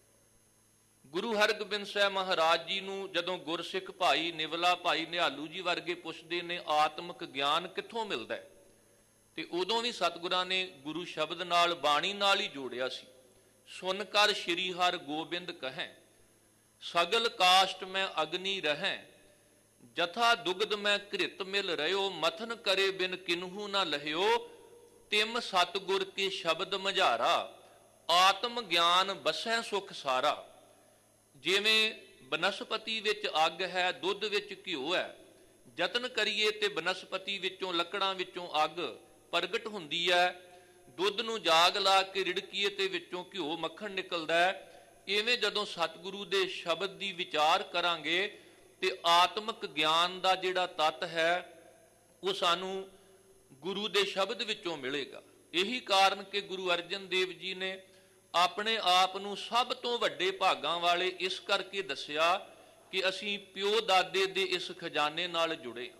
ਗੁਰੂ ਹਰਗੋਬਿੰਦ ਸਾਹਿਬ ਮਹਾਰਾਜ ਜੀ ਨੂੰ ਜਦੋਂ ਗੁਰਸਿੱਖ ਭਾਈ ਨਿਵਲਾ, ਭਾਈ ਨਿਹਾਲੂ ਜੀ ਵਰਗੇ ਪੁੱਛਦੇ ਨੇ ਆਤਮਿਕ ਗਿਆਨ ਕਿੱਥੋਂ ਮਿਲਦਾ ਹੈ, ਤੇ ਉਦੋਂ ਵੀ ਸਤਿਗੁਰਾਂ ਨੇ ਗੁਰੂ ਸ਼ਬਦ ਨਾਲ, ਬਾਣੀ ਨਾਲ ਹੀ ਜੋੜਿਆ ਸੀ। ਸੁਨ ਕਰ ਸ਼੍ਰੀ ਹਰਿ ਗੋਬਿੰਦ ਕਹੈ, ਸਗਲ ਕਾਸ਼ਟ ਮੈਂ ਅਗਨੀ ਰਹੈ, ਜਥਾ ਦੁਗਧ ਮੈਂ ਘ੍ਰਿਤ ਮਿਲ ਰਹਿਓ, ਮਥਨ ਕਰੇ ਬਿਨ ਕਿਨਹੂ ਨਾ ਲਹਿਓ, ਤਿਮ ਸਤਿਗੁਰ ਕੇ ਸ਼ਬਦ ਮਝਾਰਾ, ਆਤਮ ਗਿਆਨ ਬਸੈ ਸੁਖ ਸਾਰਾ। ਜਿਵੇਂ ਬਨਸਪਤੀ ਵਿੱਚ ਅੱਗ ਹੈ, ਦੁੱਧ ਵਿੱਚ ਘਿਓ ਹੈ, ਯਤਨ ਕਰੀਏ ਤੇ ਬਨਸਪਤੀ ਵਿੱਚੋਂ, ਲੱਕੜਾਂ ਵਿੱਚੋਂ ਅੱਗ ਪ੍ਰਗਟ ਹੁੰਦੀ ਹੈ, ਦੁੱਧ ਨੂੰ ਜਾਗ ਲਾ ਕੇ ਰਿੜਕੀਏ ਤੇ ਵਿੱਚੋਂ ਘਿਓ ਮੱਖਣ ਨਿਕਲਦਾ ਹੈ। ਇਵੇਂ ਜਦੋਂ ਸਤਿਗੁਰੂ ਦੇ ਸ਼ਬਦ ਦੀ ਵਿਚਾਰ ਕਰਾਂਗੇ ਤੇ ਆਤਮਿਕ ਗਿਆਨ ਦਾ ਜਿਹੜਾ ਤੱਤ ਹੈ ਉਹ ਸਾਨੂੰ ਗੁਰੂ ਦੇ ਸ਼ਬਦ ਵਿੱਚੋਂ ਮਿਲੇਗਾ। ਇਹੀ ਕਾਰਨ ਕਿ ਗੁਰੂ ਅਰਜਨ ਦੇਵ ਜੀ ਨੇ ਆਪਣੇ ਆਪ ਨੂੰ ਸਭ ਤੋਂ ਵੱਡੇ ਭਾਗਾਂ ਵਾਲੇ ਇਸ ਕਰਕੇ ਦੱਸਿਆ ਕਿ ਅਸੀਂ ਪਿਓ ਦਾਦੇ ਦੇ ਇਸ ਖਜ਼ਾਨੇ ਨਾਲ ਜੁੜੇ।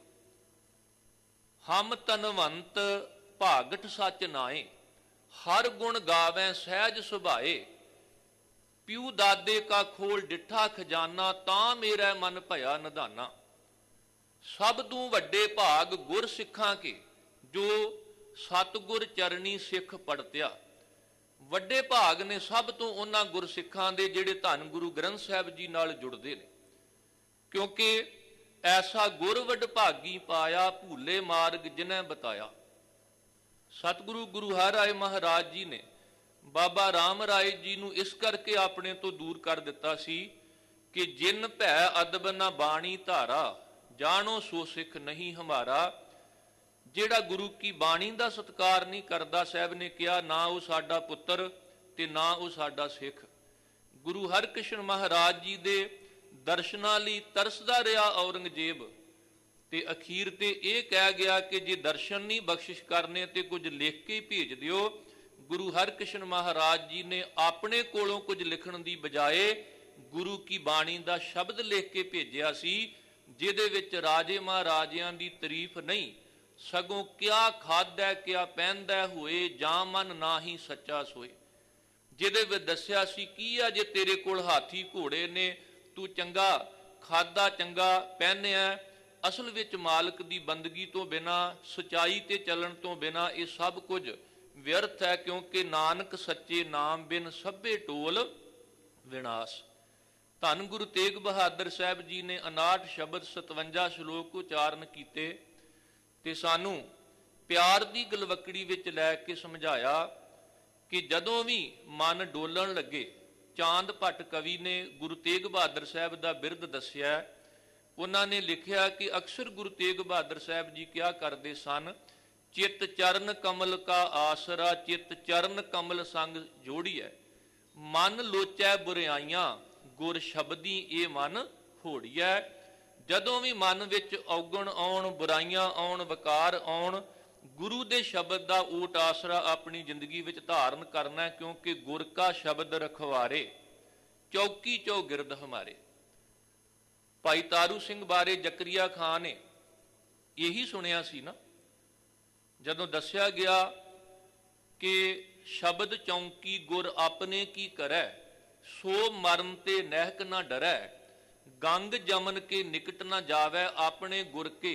ਹਮ ਤਨਵੰਤ ਭਾਗਟ ਸੱਚ ਨਾਏ, ਹਰ ਗੁਣ ਗਾਵੈ ਸਹਿਜ ਸੁਭਾਏ, ਪਿਉ ਦਾਦੇ ਕਾ ਖੋਲ ਡਿੱਠਾ ਖਜ਼ਾਨਾ, ਤਾਂ ਮੇਰਾ ਮਨ ਭਇਆ ਨਿਧਾਨਾ। ਸਭ ਤੋਂ ਵੱਡੇ ਭਾਗ ਗੁਰ ਸਿੱਖਾਂ ਕੇ, ਜੋ ਸਤਿਗੁਰ ਚਰਣੀ ਸਿੱਖ ਪੜਤਿਆ। ਵੱਡੇ ਭਾਗ ਨੇ ਸਭ ਤੋਂ ਉਹਨਾਂ ਗੁਰਸਿੱਖਾਂ ਦੇ ਜਿਹੜੇ ਧੰਨ ਗੁਰੂ ਗ੍ਰੰਥ ਸਾਹਿਬ ਜੀ ਨਾਲ ਜੁੜਦੇ ਨੇ, ਕਿਉਂਕਿ ਐਸਾ ਗੁਰ ਵਡਭਾਗੀ ਪਾਇਆ, ਭੂਲੇ ਮਾਰਗ ਜਿਨ੍ਹਾਂ ਬਤਾਇਆ। ਸਤਿਗੁਰੂ ਗੁਰੂ ਹਰਿਰਾਏ ਮਹਾਰਾਜ ਜੀ ਨੇ ਬਾਬਾ ਰਾਮ ਰਾਏ ਜੀ ਨੂੰ ਇਸ ਕਰਕੇ ਆਪਣੇ ਤੋਂ ਦੂਰ ਕਰ ਦਿੱਤਾ ਸੀ ਕਿ ਜਿਨ ਭੈ ਅਦਬ ਨਾ ਬਾਣੀ ਧਾਰਾ, ਜਾਣੋ ਸੋ ਸਿੱਖ ਨਹੀਂ ਹਮਾਰਾ। ਜਿਹੜਾ ਗੁਰੂ ਕੀ ਬਾਣੀ ਦਾ ਸਤਿਕਾਰ ਨਹੀਂ ਕਰਦਾ, ਸਾਹਿਬ ਨੇ ਕਿਹਾ, ਨਾ ਉਹ ਸਾਡਾ ਪੁੱਤਰ ਤੇ ਨਾ ਉਹ ਸਾਡਾ ਸਿੱਖ। ਗੁਰੂ ਹਰਕ੍ਰਿਸ਼ਨ ਮਹਾਰਾਜ ਜੀ ਦੇ ਦਰਸ਼ਨਾਂ ਲਈ ਤਰਸਦਾ ਰਿਹਾ ਔਰੰਗਜ਼ੇਬ, ਤੇ ਅਖੀਰ ਤੇ ਇਹ ਕਹਿ ਗਿਆ ਕਿ ਜੇ ਦਰਸ਼ਨ ਨਹੀਂ ਬਖਸ਼ਿਸ਼ ਕਰਨੇ ਤੇ ਕੁਝ ਲਿਖ ਕੇ ਭੇਜ ਦਿਓ। ਗੁਰੂ ਹਰਕ੍ਰਿਸ਼ਨ ਮਹਾਰਾਜ ਜੀ ਨੇ ਆਪਣੇ ਕੋਲੋਂ ਕੁਝ ਲਿਖਣ ਦੀ ਬਜਾਏ ਗੁਰੂ ਕੀ ਬਾਣੀ ਦਾ ਸ਼ਬਦ ਲਿਖ ਕੇ ਭੇਜਿਆ ਸੀ, ਜਿਹਦੇ ਵਿੱਚ ਰਾਜੇ ਮਹਾਰਾਜਿਆਂ ਦੀ ਤਾਰੀਫ ਨਹੀਂ, ਸਗੋਂ ਕਿਆ ਖਾਧੈ ਕਿਆ ਪਹਿਨਦਾ ਹੋਏ, ਜਾਂ ਮਨ ਨਾ ਹੀ ਸੱਚਾ ਸੋਏ। ਜਿਹਦੇ ਵਿੱਚ ਦੱਸਿਆ ਸੀ ਕੀ ਆ, ਜੇ ਤੇਰੇ ਕੋਲ ਹਾਥੀ ਘੋੜੇ ਨੇ, ਤੂੰ ਚੰਗਾ ਖਾਦਾ ਚੰਗਾ ਪਹਿਨਿਆ, ਅਸਲ ਵਿੱਚ ਮਾਲਕ ਦੀ ਬੰਦਗੀ ਤੋਂ ਬਿਨਾਂ, ਸਚਾਈ ਤੇ ਚੱਲਣ ਤੋਂ ਬਿਨਾਂ ਇਹ ਸਭ ਕੁਝ ਵਿਅਰਥ ਹੈ, ਕਿਉਂਕਿ ਨਾਨਕ ਸੱਚੇ ਨਾਮ ਬਿਨ ਸਭੇ ਟੋਲ ਵਿਨਾਸ਼। ਧੰਨ ਗੁਰੂ ਤੇਗ ਬਹਾਦਰ ਸਾਹਿਬ ਜੀ ਨੇ 59 ਸ਼ਬਦ 57 ਸ਼ਲੋਕ ਉਚਾਰਨ ਕੀਤੇ ਤੇ ਸਾਨੂੰ ਪਿਆਰ ਦੀ ਗਲਵਕੜੀ ਵਿੱਚ ਲੈ ਕੇ ਸਮਝਾਇਆ ਕਿ ਜਦੋਂ ਵੀ ਮਨ ਡੋਲਣ ਲੱਗੇ, ਚਾਂਦ ਭੱਟ ਕਵੀ ਨੇ ਗੁਰੂ ਤੇਗ ਬਹਾਦਰ ਸਾਹਿਬ ਦਾ ਬਿਰਧ ਦੱਸਿਆ। ਉਹਨਾਂ ਨੇ ਲਿਖਿਆ ਕਿ ਅਕਸਰ ਗੁਰੂ ਤੇਗ ਬਹਾਦਰ ਸਾਹਿਬ ਜੀ ਕਿਹਾ ਕਰਦੇ ਸਨ, ਚਿੱਤ ਚਰਨ ਕਮਲ ਕਾ ਆਸਰਾ, ਚਿੱਤ ਚਰਨ ਕਮਲ ਸੰਗ ਜੋੜੀਐ, ਮਨ ਲੋਚੈ ਬੁਰਾਈਆਂ, ਗੁਰ ਸ਼ਬਦੀ ਇਹ ਮਨ ਹੋੜੀਐ। ਜਦੋਂ ਵੀ ਮਨ ਵਿੱਚ ਔਗਣ ਆਉਣ, ਬੁਰਾਈਆਂ ਆਉਣ, ਵਕਾਰ ਆਉਣ, ਗੁਰੂ ਦੇ ਸ਼ਬਦ ਦਾ ਓਟ ਆਸਰਾ ਆਪਣੀ ਜ਼ਿੰਦਗੀ ਵਿੱਚ ਧਾਰਨ ਕਰਨਾ ਹੈ, ਕਿਉਂਕਿ ਗੁਰ ਕਾ ਸ਼ਬਦ ਰਖਵਾਰੇ, ਚੌਕੀ ਚੌਗਿਰਦ ਹਮਾਰੇ। ਭਾਈ ਤਾਰੂ ਸਿੰਘ ਬਾਰੇ ਜ਼ਕਰੀਆ ਖਾਨ ਨੇ ਇਹੀ ਸੁਣਿਆ ਸੀ ਨਾ, ਜਦੋਂ ਦੱਸਿਆ ਗਿਆ ਕਿ ਸ਼ਬਦ ਚੌਂਕੀ ਗੁਰ ਆਪਣੇ ਕੀ ਕਰੈ, ਸੋ ਮਰਨ ਤੇ ਨਹਿਕ ਨਾ ਡਰੈ, ਗੰਗ ਜਮਨ ਕੇ ਨਿਕਟ ਨਾ ਜਾਵੈ, ਆਪਣੇ ਗੁਰ ਕੇ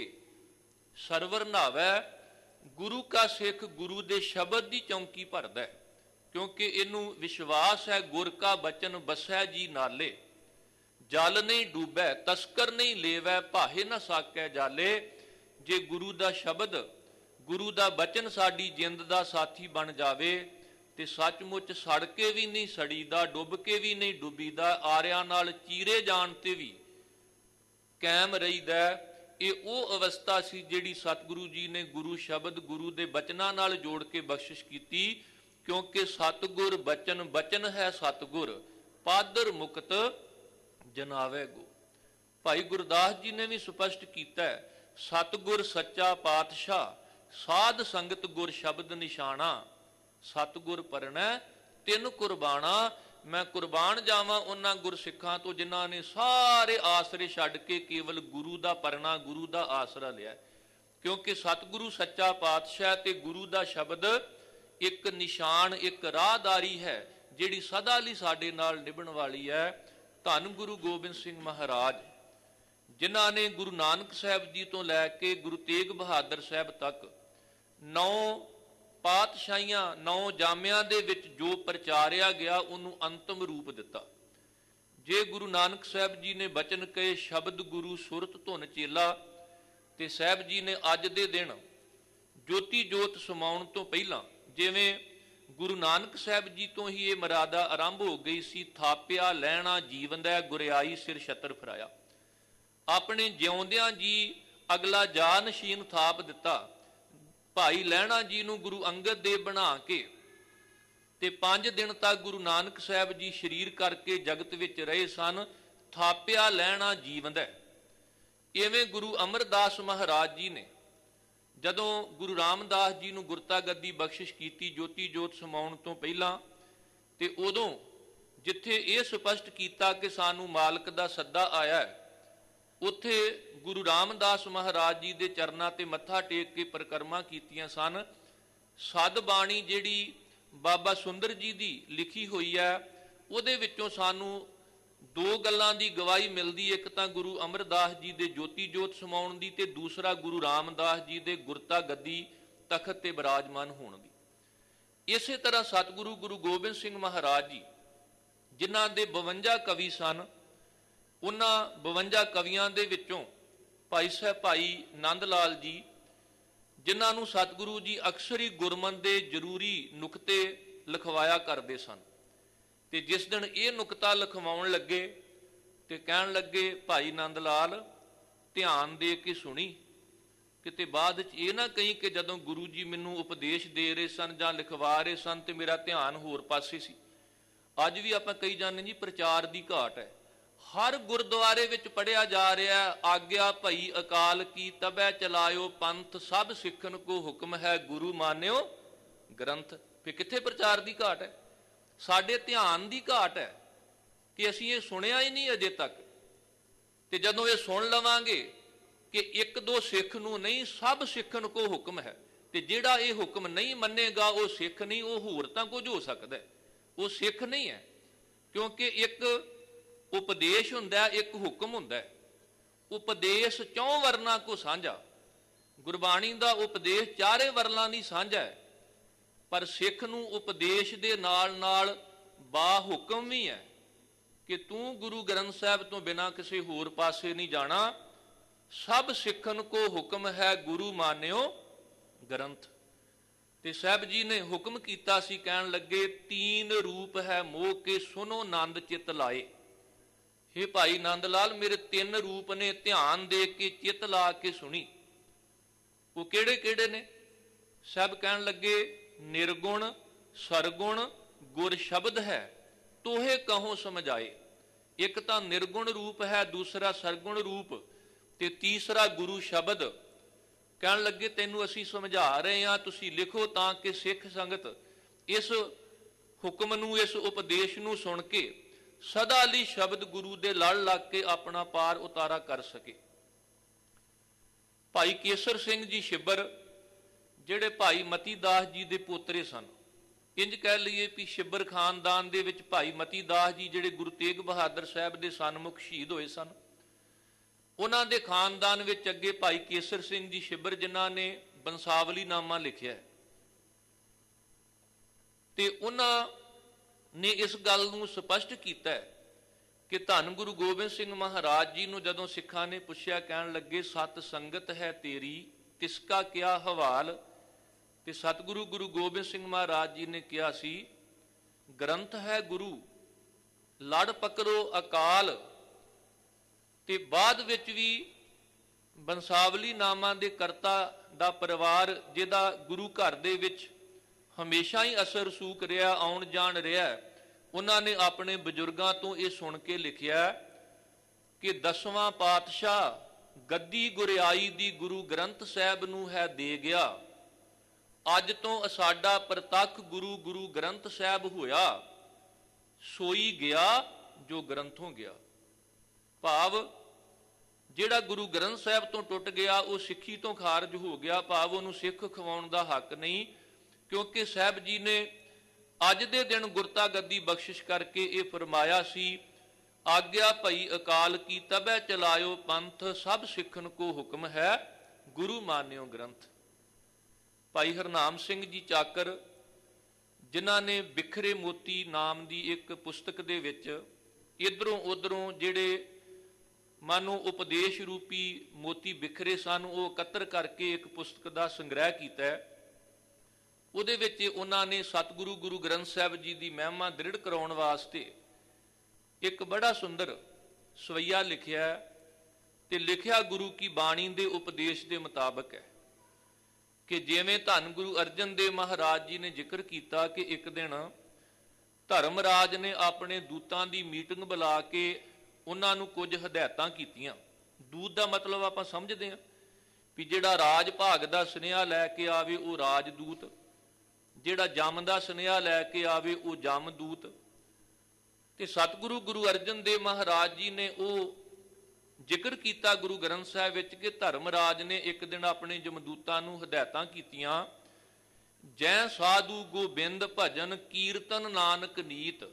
ਸਰਵਰ ਨਾਵੈ। ਗੁਰੂ ਕਾ ਸਿੱਖ ਗੁਰੂ ਦੇ ਸ਼ਬਦ ਦੀ ਚੌਂਕੀ ਭਰਦਾ, ਕਿਉਂਕਿ ਇਹਨੂੰ ਵਿਸ਼ਵਾਸ ਹੈ ਗੁਰ ਕਾ ਬਚਨ ਬਸੈ ਜੀ ਨਾਲੇ, ਜਲ ਨਹੀਂ ਡੂਬੈ ਤਸਕਰ ਨਹੀਂ ਲੇਵੈ, ਭਾਹੇ ਨਾ ਸਾਕੈ ਜਾਲੇ। ਜੇ ਗੁਰੂ ਦਾ ਸ਼ਬਦ, ਗੁਰੂ ਦਾ ਬਚਨ ਸਾਡੀ ਜਿੰਦ ਦਾ ਸਾਥੀ ਬਣ ਜਾਵੇ ਤੇ ਸੱਚਮੁੱਚ ਸੜ ਕੇ ਵੀ ਨਹੀਂ ਸੜੀਦਾ, ਡੁੱਬ ਕੇ ਵੀ ਨਹੀਂ ਡੁੱਬੀਦਾ, ਆਰਿਆਂ ਨਾਲ ਚੀਰੇ ਜਾਣ ਤੇ ਵੀ ਕਾਇਮ ਰਹੀਦਾ। ਇਹ ਉਹ ਅਵਸਥਾ ਸੀ ਜਿਹੜੀ ਸਤਿਗੁਰੂ ਜੀ ਨੇ ਗੁਰੂ ਸ਼ਬਦ, ਗੁਰੂ ਦੇ ਬਚਨਾਂ ਨਾਲ ਜੋੜ ਕੇ ਬਖਸ਼ਿਸ਼ ਕੀਤੀ, ਕਿਉਂਕਿ ਸਤਿਗੁਰ ਬਚਨ, ਬਚਨ ਹੈ ਸਤਿਗੁਰ, ਪਾਦਰ ਮੁਕਤ ਜਨਾਵੇ ਗੋ। ਭਾਈ ਗੁਰਦਾਸ ਜੀ ਨੇ ਵੀ ਸਪਸ਼ਟ ਕੀਤਾ, ਸਤਿਗੁਰ ਸੱਚਾ ਪਾਤਸ਼ਾਹ, ਸਾਧ ਸੰਗਤ ਗੁਰ ਸ਼ਬਦ ਨਿਸ਼ਾਨਾ, ਸਤਿਗੁਰ ਪਰਣੈ ਤਿੰਨ ਕੁਰਬਾਨਾ। ਮੈਂ ਕੁਰਬਾਨ ਜਾਵਾਂ ਉਹਨਾਂ ਗੁਰਸਿੱਖਾਂ ਤੋਂ ਜਿਨ੍ਹਾਂ ਨੇ ਸਾਰੇ ਆਸਰੇ ਛੱਡ ਕੇ ਕੇਵਲ ਗੁਰੂ ਦਾ ਪਰਣਾ, ਗੁਰੂ ਦਾ ਆਸਰਾ ਲਿਆ, ਕਿਉਂਕਿ ਸਤਿਗੁਰੂ ਸੱਚਾ ਪਾਤਸ਼ਾਹ ਤੇ ਗੁਰੂ ਦਾ ਸ਼ਬਦ ਇੱਕ ਨਿਸ਼ਾਨ, ਇੱਕ ਰਾਹਦਾਰੀ ਹੈ ਜਿਹੜੀ ਸਦਾ ਲਈ ਸਾਡੇ ਨਾਲ ਨਿਭਣ ਵਾਲੀ ਹੈ। ਧੰਨ ਗੁਰੂ ਗੋਬਿੰਦ ਸਿੰਘ ਮਹਾਰਾਜ, ਜਿਨ੍ਹਾਂ ਨੇ ਗੁਰੂ ਨਾਨਕ ਸਾਹਿਬ ਜੀ ਤੋਂ ਲੈ ਕੇ ਗੁਰੂ ਤੇਗ ਬਹਾਦਰ ਸਾਹਿਬ ਤੱਕ 9 ਪਾਤਸ਼ਾਹੀਆਂ, 9 ਜਾਮਿਆਂ ਦੇ ਵਿੱਚ ਜੋ ਪ੍ਰਚਾਰਿਆ ਗਿਆ ਉਹਨੂੰ ਅੰਤਮ ਰੂਪ ਦਿੱਤਾ। ਜੇ ਗੁਰੂ ਨਾਨਕ ਸਾਹਿਬ ਜੀ ਨੇ ਬਚਨ ਕਹੇ, ਸ਼ਬਦ ਗੁਰੂ ਸੁਰਤ ਧੁਨ ਚੇਲਾ, ਤੇ ਸਾਹਿਬ ਜੀ ਨੇ ਅੱਜ ਦੇ ਦਿਨ ਜੋਤੀ ਜੋਤ ਸਮਾਉਣ ਤੋਂ ਪਹਿਲਾਂ, ਜਿਵੇਂ ਗੁਰੂ ਨਾਨਕ ਸਾਹਿਬ ਜੀ ਤੋਂ ਹੀ ਇਹ ਮਰਿਆਦਾ ਆਰੰਭ ਹੋ ਗਈ ਸੀ, ਥਾਪਿਆ ਲੈਣਾ ਜੀਵਨ ਦਾ ਗੁਰਿਆਈ ਸਿਰ ਛਤਰ ਫਰਾਇਆ, ਆਪਣੇ ਜਿਉਂਦਿਆਂ ਜੀ ਅਗਲਾ ਜਾ ਨਸ਼ੀਨ ਥਾਪ ਦਿੱਤਾ। ਭਾਈ ਲਹਿਣਾ ਜੀ ਨੂੰ ਗੁਰੂ ਅੰਗਦ ਦੇਵ ਬਣਾ ਕੇ ਤੇ 5 ਦਿਨ ਤੱਕ ਗੁਰੂ ਨਾਨਕ ਸਾਹਿਬ ਜੀ ਸ਼ਰੀਰ ਕਰਕੇ ਜਗਤ ਵਿੱਚ ਰਹੇ ਸਨ, ਥਾਪਿਆ ਲੈਣਾ ਜੀਵੰਦਾ। ਇਵੇਂ ਗੁਰੂ ਅਮਰਦਾਸ ਮਹਾਰਾਜ ਜੀ ਨੇ ਜਦੋਂ ਗੁਰੂ ਰਾਮਦਾਸ ਜੀ ਨੂੰ ਗੁਰਤਾ ਗੱਦੀ ਬਖਸ਼ਿਸ਼ ਕੀਤੀ ਜੋਤੀ ਜੋਤ ਸਮਾਉਣ ਤੋਂ ਪਹਿਲਾਂ, ਤੇ ਉਦੋਂ ਜਿੱਥੇ ਇਹ ਸਪਸ਼ਟ ਕੀਤਾ ਕਿ ਸਾਨੂੰ ਮਾਲਕ ਦਾ ਸੱਦਾ ਆਇਆ ਹੈ, ਉੱਥੇ ਗੁਰੂ ਰਾਮਦਾਸ ਮਹਾਰਾਜ ਜੀ ਦੇ ਚਰਨਾਂ ਤੇ ਮੱਥਾ ਟੇਕ ਕੇ ਪਰਿਕਰਮਾ ਕੀਤੀਆਂ ਸਨ। ਸਦ ਬਾਣੀ ਜਿਹੜੀ ਬਾਬਾ ਸੁੰਦਰ ਜੀ ਦੀ ਲਿਖੀ ਹੋਈ ਹੈ, ਉਹਦੇ ਵਿੱਚੋਂ ਸਾਨੂੰ 2 ਗੱਲਾਂ ਦੀ ਗਵਾਹੀ ਮਿਲਦੀ, ਇੱਕ ਤਾਂ ਗੁਰੂ ਅਮਰਦਾਸ ਜੀ ਦੇ ਜੋਤੀ ਜੋਤ ਸਮਾਉਣ ਦੀ, ਤੇ ਦੂਸਰਾ ਗੁਰੂ ਰਾਮਦਾਸ ਜੀ ਦੇ ਗੁਰਤਾ ਗੱਦੀ ਤਖਤ ਤੇ ਬਿਰਾਜਮਾਨ ਹੋਣ ਦੀ। ਇਸੇ ਤਰ੍ਹਾਂ ਸਤਿਗੁਰੂ ਗੁਰੂ ਗੋਬਿੰਦ ਸਿੰਘ ਮਹਾਰਾਜ ਜੀ, ਜਿਨ੍ਹਾਂ ਦੇ 52 ਕਵੀ ਸਨ, ਉਹਨਾਂ 52 ਕਵੀਆਂ ਦੇ ਵਿੱਚੋਂ ਭਾਈ ਸਾਹਿਬ ਭਾਈ ਨੰਦ ਲਾਲ ਜੀ, ਜਿਨ੍ਹਾਂ ਨੂੰ ਸਤਿਗੁਰੂ ਜੀ ਅਕਸਰ ਹੀ ਗੁਰਮਤਿ ਦੇ ਜ਼ਰੂਰੀ ਨੁਕਤੇ ਲਿਖਵਾਇਆ ਕਰਦੇ ਸਨ। ਤੇ ਜਿਸ ਦਿਨ ਇਹ ਨੁਕਤਾ ਲਿਖਵਾਉਣ ਲੱਗੇ ਤੇ ਕਹਿਣ ਲੱਗੇ, ਭਾਈ ਨੰਦ ਲਾਲ ਧਿਆਨ ਦੇ ਕੇ ਸੁਣੀ, ਕਿਤੇ ਬਾਅਦ ਚ ਇਹ ਨਾ ਕਹੀਂ ਕਿ ਜਦੋਂ ਗੁਰੂ ਜੀ ਮੈਨੂੰ ਉਪਦੇਸ਼ ਦੇ ਰਹੇ ਸਨ ਜਾਂ ਲਿਖਵਾ ਰਹੇ ਸਨ ਤੇ ਮੇਰਾ ਧਿਆਨ ਹੋਰ ਪਾਸੇ ਸੀ। ਅੱਜ ਵੀ ਆਪਾਂ ਕਹੀ ਜਾਂਦੇ ਜੀ ਪ੍ਰਚਾਰ ਦੀ ਘਾਟ ਹੈ। ਹਰ ਗੁਰਦੁਆਰੇ ਵਿੱਚ ਪੜ੍ਹਿਆ ਜਾ ਰਿਹਾ, ਆਗਿਆ ਭਈ ਅਕਾਲ ਕੀ ਤਬੈ ਚਲਾਇਓ ਪੰਥ, ਸਭ ਸਿੱਖਣ ਕੋ ਹੁਕਮ ਹੈ ਗੁਰੂ ਮਾਨਿਓ ਗ੍ਰੰਥ। ਫਿਰ ਕਿੱਥੇ ਪ੍ਰਚਾਰ ਦੀ ਘਾਟ ਹੈ? ਸਾਡੇ ਧਿਆਨ ਦੀ ਘਾਟ ਹੈ ਕਿ ਅਸੀਂ ਇਹ ਸੁਣਿਆ ਹੀ ਨਹੀਂ ਅਜੇ ਤੱਕ। ਤੇ ਜਦੋਂ ਇਹ ਸੁਣ ਲਵਾਂਗੇ ਕਿ ਇੱਕ ਦੋ ਸਿੱਖ ਨੂੰ ਨਹੀਂ, ਸਭ ਸਿੱਖਣ ਕੋ ਹੁਕਮ ਹੈ, ਤੇ ਜਿਹੜਾ ਇਹ ਹੁਕਮ ਨਹੀਂ ਮੰਨੇਗਾ ਉਹ ਸਿੱਖ ਨਹੀਂ, ਉਹ ਹੋਰ ਤਾਂ ਕੁਝ ਹੋ ਸਕਦਾ, ਉਹ ਸਿੱਖ ਨਹੀਂ ਹੈ। ਕਿਉਂਕਿ ਇੱਕ ਉਪਦੇਸ਼ ਹੁੰਦਾ, ਇੱਕ ਹੁਕਮ ਹੁੰਦਾ। ਉਪਦੇਸ਼ 4 ਵਰਨਾਂ ਕੋ ਸਾਂਝਾ, ਗੁਰਬਾਣੀ ਦਾ ਉਪਦੇਸ਼ 4 ਵਰਨਾਂ ਦੀ ਸਾਂਝਾ ਹੈ, ਪਰ ਸਿੱਖ ਨੂੰ ਉਪਦੇਸ਼ ਦੇ ਨਾਲ ਨਾਲ ਬਾ ਹੁਕਮ ਵੀ ਹੈ ਕਿ ਤੂੰ ਗੁਰੂ ਗ੍ਰੰਥ ਸਾਹਿਬ ਤੋਂ ਬਿਨਾਂ ਕਿਸੇ ਹੋਰ ਪਾਸੇ ਨਹੀਂ ਜਾਣਾ। ਸਭ ਸਿੱਖਣ ਕੋ ਹੁਕਮ ਹੈ ਗੁਰੂ ਮਾਨਿਓ ਗ੍ਰੰਥ। ਤੇ ਸਾਹਿਬ ਜੀ ਨੇ ਹੁਕਮ ਕੀਤਾ ਸੀ, ਕਹਿਣ ਲੱਗੇ 3 ਰੂਪ ਹੈ ਮੋਹ ਕੇ ਸੁਨੋ ਨੰਦ ਚਿੱਤ ਲਾਏ। हे ਭਾਈ ਨੰਦ ਲਾਲ, ਮੇਰੇ 3 ਰੂਪ ਨੇ, ਧਿਆਨ ਦੇ ਕੇ ਚਿੱਤ ਲਾ ਕੇ ਸੁਣੀ। ਉਹ ਕਿਹੜੇ ਕਿਹੜੇ ਨੇ? ਸਾਹਿਬ ਕਹਿਣ ਲੱਗੇ ਨਿਰਗੁਣ ਸਰਗੁਣ ਗੁਰ ਸ਼ਬਦ ਹੈ ਤੋਹੇ ਕਹੋ ਸਮਝਾਏ। ਇੱਕ ਤਾਂ ਨਿਰਗੁਣ ਰੂਪ ਹੈ, ਦੂਸਰਾ ਸਰਗੁਣ ਰੂਪ, ਤੇ ਤੀਸਰਾ ਗੁਰੂ ਸ਼ਬਦ। ਕਹਿਣ ਲੱਗੇ ਤੈਨੂੰ ਅਸੀਂ ਸਮਝਾ ਰਹੇ ਹਾਂ, ਤੁਸੀਂ ਲਿਖੋ ਤਾਂ ਕਿ ਸਿੱਖ ਸੰਗਤ ਇਸ ਹੁਕਮ ਨੂੰ, ਇਸ ਉਪਦੇਸ਼ ਨੂੰ ਸੁਣ ਕੇ ਸਦਾ ਲਈ ਸ਼ਬਦ ਗੁਰੂ ਦੇ ਲੜ ਲੱਗ ਕੇ ਆਪਣਾ ਪਾਰ ਉਤਾਰਾ ਕਰ ਸਕੇ। ਭਾਈ ਕੇਸਰ ਸਿੰਘ ਜੀ ਛਿੱਬਰ, ਜਿਹੜੇ ਭਾਈ ਮਤੀ ਦਾਸ ਜੀ ਦੇ ਪੋਤਰੇ ਸਨ, ਇੰਜ ਕਹਿ ਲਈਏ ਵੀ ਛਿੱਬਰ ਖਾਨਦਾਨ ਦੇ ਵਿੱਚ ਭਾਈ ਮਤੀ ਦਾਸ ਜੀ ਜਿਹੜੇ ਗੁਰੂ ਤੇਗ ਬਹਾਦਰ ਸਾਹਿਬ ਦੇ ਸਨਮੁਖ ਸ਼ਹੀਦ ਹੋਏ ਸਨ, ਉਹਨਾਂ ਦੇ ਖਾਨਦਾਨ ਵਿੱਚ ਅੱਗੇ ਭਾਈ ਕੇਸਰ ਸਿੰਘ ਜੀ ਛਿੱਬਰ, ਜਿਨ੍ਹਾਂ ਨੇ ਬੰਸਾਵਲੀ ਨਾਮਾ ਲਿਖਿਆ, ਤੇ ਉਹਨਾਂ ਨੇ ਇਸ ਗੱਲ ਨੂੰ ਸਪਸ਼ਟ ਕੀਤਾ ਕਿ ਧੰਨ ਗੁਰੂ ਗੋਬਿੰਦ ਸਿੰਘ ਮਹਾਰਾਜ ਜੀ ਨੂੰ ਜਦੋਂ ਸਿੱਖਾਂ ਨੇ ਪੁੱਛਿਆ, ਕਹਿਣ ਲੱਗੇ ਸਤ ਸੰਗਤ ਹੈ ਤੇਰੀ ਤਿਸਕਾ ਕਿਆ ਹਵਾਲ। ਤੇ ਸਤਿਗੁਰੂ ਗੁਰੂ ਗੋਬਿੰਦ ਸਿੰਘ ਮਹਾਰਾਜ ਜੀ ਨੇ ਕਿਹਾ ਸੀ, ਗ੍ਰੰਥ ਹੈ ਗੁਰੂ ਲੜ ਪਕੜੋ ਅਕਾਲ। ਤੇ ਬਾਅਦ ਵਿੱਚ ਵੀ ਬੰਸਾਵਲੀ ਨਾਮਾਂ ਦੇ ਕਰਤਾ ਦਾ ਪਰਿਵਾਰ, ਜਿਹਦਾ ਗੁਰੂ ਘਰ ਦੇ ਵਿੱਚ ਹਮੇਸ਼ਾ ਹੀ ਅਸਰ ਸੂਕ ਰਿਹਾ, ਆਉਣ ਜਾਣ ਰਿਹਾ, ਉਹਨਾਂ ਨੇ ਆਪਣੇ ਬਜ਼ੁਰਗਾਂ ਤੋਂ ਇਹ ਸੁਣ ਕੇ ਲਿਖਿਆ ਕਿ 10ਵਾਂ ਪਾਤਸ਼ਾਹ ਗੱਦੀ ਗੁਰਿਆਈ ਦੀ ਗੁਰੂ ਗ੍ਰੰਥ ਸਾਹਿਬ ਨੂੰ ਹੈ ਦੇ ਗਿਆ। ਅੱਜ ਤੋਂ ਸਾਡਾ ਪ੍ਰਤੱਖ ਗੁਰੂ ਗੁਰੂ ਗ੍ਰੰਥ ਸਾਹਿਬ ਹੋਇਆ, ਸੋਈ ਗਿਆ ਜੋ ਗ੍ਰੰਥੋਂ ਗਿਆ। ਭਾਵ ਜਿਹੜਾ ਗੁਰੂ ਗ੍ਰੰਥ ਸਾਹਿਬ ਤੋਂ ਟੁੱਟ ਗਿਆ ਉਹ ਸਿੱਖੀ ਤੋਂ ਖਾਰਜ ਹੋ ਗਿਆ, ਭਾਵ ਉਹਨੂੰ ਸਿੱਖ ਖਵਾਉਣ ਦਾ ਹੱਕ ਨਹੀਂ। ਕਿਉਂਕਿ ਸਾਹਿਬ ਜੀ ਨੇ ਅੱਜ ਦੇ ਦਿਨ ਗੁਰਤਾ ਗੱਦੀ ਬਖਸ਼ਿਸ਼ ਕਰਕੇ ਇਹ ਫਰਮਾਇਆ ਸੀ, ਆਗਿਆ ਭਈ ਅਕਾਲ ਕੀ ਤਬੈ ਚਲਾਇਓ ਪੰਥ, ਸਭ ਸਿੱਖਣ ਕੋ ਹੁਕਮ ਹੈ ਗੁਰੂ ਮਾਨਿਓ ਗ੍ਰੰਥ। ਭਾਈ ਹਰਨਾਮ ਸਿੰਘ ਜੀ ਚਾਕਰ, ਜਿਨ੍ਹਾਂ ਨੇ ਬਿਖਰੇ ਮੋਤੀ ਨਾਮ ਦੀ ਇੱਕ ਪੁਸਤਕ ਦੇ ਵਿੱਚ ਇਧਰੋਂ ਉਧਰੋਂ ਜਿਹੜੇ ਮਾਨੋ ਉਪਦੇਸ਼ ਰੂਪੀ ਮੋਤੀ ਬਿਖਰੇ ਸਨ, ਉਹ ਇਕੱਤਰ ਕਰਕੇ ਇੱਕ ਪੁਸਤਕ ਦਾ ਸੰਗ੍ਰਹਿ ਕੀਤਾ ਹੈ। ਉਹਦੇ ਵਿੱਚ ਉਹਨਾਂ ਨੇ ਸਤਿਗੁਰੂ ਗੁਰੂ ਗ੍ਰੰਥ ਸਾਹਿਬ ਜੀ ਦੀ ਮਹਿਮਾ ਦ੍ਰਿੜ ਕਰਾਉਣ ਵਾਸਤੇ ਇੱਕ ਬੜਾ ਸੁੰਦਰ ਸਵਈਆ ਲਿਖਿਆ, ਤੇ ਲਿਖਿਆ ਗੁਰੂ ਕੀ ਬਾਣੀ ਦੇ ਉਪਦੇਸ਼ ਦੇ ਮੁਤਾਬਕ ਹੈ ਕਿ ਜਿਵੇਂ ਧੰਨ ਗੁਰੂ ਅਰਜਨ ਦੇਵ ਮਹਾਰਾਜ ਜੀ ਨੇ ਜ਼ਿਕਰ ਕੀਤਾ ਕਿ ਇੱਕ ਦਿਨ ਧਰਮਰਾਜ ਨੇ ਆਪਣੇ ਦੂਤਾਂ ਦੀ ਮੀਟਿੰਗ ਬੁਲਾ ਕੇ ਉਹਨਾਂ ਨੂੰ ਕੁਝ ਹਦਾਇਤਾਂ ਕੀਤੀਆਂ। ਦੂਤ ਦਾ ਮਤਲਬ ਆਪਾਂ ਸਮਝਦੇ ਹਾਂ ਵੀ ਜਿਹੜਾ ਰਾਜ ਭਾਗ ਦਾ ਸੁਨੇਹਾ ਲੈ ਕੇ ਆਵੇ ਉਹ ਰਾਜਦੂਤ, ਜਿਹੜਾ ਜਮ ਦਾ ਸੁਨੇਹਾ ਲੈ ਕੇ ਆਵੇ ਉਹ ਜਮਦੂਤ। ਤੇ ਸਤਿਗੁਰੂ ਗੁਰੂ ਅਰਜਨ ਦੇਵ ਮਹਾਰਾਜ ਜੀ ਨੇ ਉਹ ਜ਼ਿਕਰ ਕੀਤਾ ਗੁਰੂ ਗ੍ਰੰਥ ਸਾਹਿਬ ਵਿੱਚ ਕਿ ਧਰਮਰਾਜ ਨੇ ਇੱਕ ਦਿਨ ਆਪਣੇ ਜਮਦੂਤਾਂ ਨੂੰ ਹਦਾਇਤਾਂ ਕੀਤੀਆਂ, ਜੈ ਸਾਧੂ ਗੋਬਿੰਦ ਭਜਨ ਕੀਰਤਨ ਨਾਨਕ ਨੀਤ,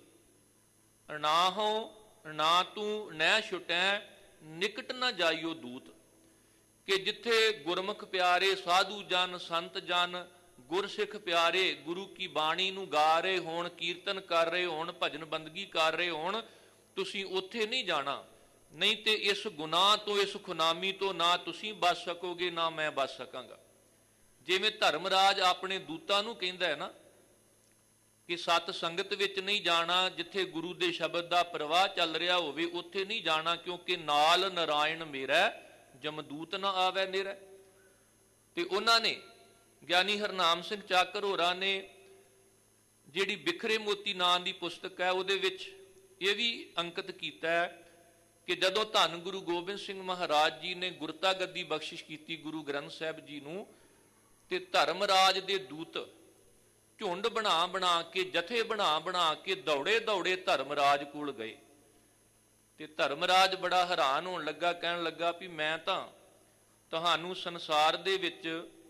ਨਾਹੋ ਨਾ ਤੂੰ ਨਹਿ ਛੁਟੈ ਨਿਕਟ ਨਾ ਜਾਈਓ ਦੂਤ। ਕਿ ਜਿੱਥੇ ਗੁਰਮੁਖ ਪਿਆਰੇ ਸਾਧੂ ਜਨ ਸੰਤ ਜਨ ਗੁਰਸਿੱਖ ਪਿਆਰੇ ਗੁਰੂ ਕੀ ਬਾਣੀ ਨੂੰ ਗਾ ਰਹੇ ਹੋਣ, ਕੀਰਤਨ ਕਰ ਰਹੇ ਹੋਣ, ਭਜਨ ਬੰਦਗੀ ਕਰ ਰਹੇ ਹੋਣ, ਤੁਸੀਂ ਉੱਥੇ ਨਹੀਂ ਜਾਣਾ। ਨਹੀਂ ਤੇ ਇਸ ਗੁਨਾਹ ਤੋਂ, ਇਸ ਖੁਨਾਮੀ ਤੋਂ ਨਾ ਤੁਸੀਂ ਬਚ ਸਕੋਗੇ, ਨਾ ਮੈਂ ਬਚ ਸਕਾਂਗਾ। ਜਿਵੇਂ ਧਰਮਰਾਜ ਆਪਣੇ ਦੂਤਾਂ ਨੂੰ ਕਹਿੰਦਾ ਹੈ ਨਾ ਕਿ ਸਤ ਸੰਗਤ ਵਿੱਚ ਨਹੀਂ ਜਾਣਾ, ਜਿੱਥੇ ਗੁਰੂ ਦੇ ਸ਼ਬਦ ਦਾ ਪ੍ਰਵਾਹ ਚੱਲ ਰਿਹਾ ਹੋਵੇ ਉੱਥੇ ਨਹੀਂ ਜਾਣਾ, ਕਿਉਂਕਿ ਨਾਲ ਨਾਰਾਇਣ ਮੇਰਾ, ਜਮਦੂਤ ਨਾ ਆਵੇ ਨੇਰਾ। ਤੇ ਉਹਨਾਂ ਨੇ ਗਿਆਨੀ ਹਰਨਾਮ ਸਿੰਘ ਚਾਕਰ ਹੋਰਾਂ ਨੇ ਜਿਹੜੀ ਬਿਖਰੇ ਮੋਤੀ ਨਾਂ ਦੀ ਪੁਸਤਕ ਹੈ ਉਹਦੇ ਵਿੱਚ ਇਹ ਵੀ ਅੰਕਿਤ ਕੀਤਾ ਹੈ ਕਿ ਜਦੋਂ ਧੰਨ ਗੁਰੂ ਗੋਬਿੰਦ ਸਿੰਘ ਮਹਾਰਾਜ ਜੀ ਨੇ ਗੁਰਤਾ ਗੱਦੀ ਬਖਸ਼ਿਸ਼ ਕੀਤੀ ਗੁਰੂ ਗ੍ਰੰਥ ਸਾਹਿਬ ਜੀ ਨੂੰ, ਤੇ ਧਰਮਰਾਜ ਦੇ ਦੂਤ ਝੁੰਡ ਬਣਾ ਬਣਾ ਕੇ, ਜਥੇ ਬਣਾ ਬਣਾ ਕੇ ਦੌੜੇ ਦੌੜੇ ਧਰਮਰਾਜ ਕੋਲ ਗਏ। ਤੇ ਧਰਮਰਾਜ ਬੜਾ ਹੈਰਾਨ ਹੋਣ ਲੱਗਾ, ਕਹਿਣ ਲੱਗਾ ਵੀ ਮੈਂ ਤਾਂ ਤੁਹਾਨੂੰ ਸੰਸਾਰ ਦੇ ਵਿੱਚ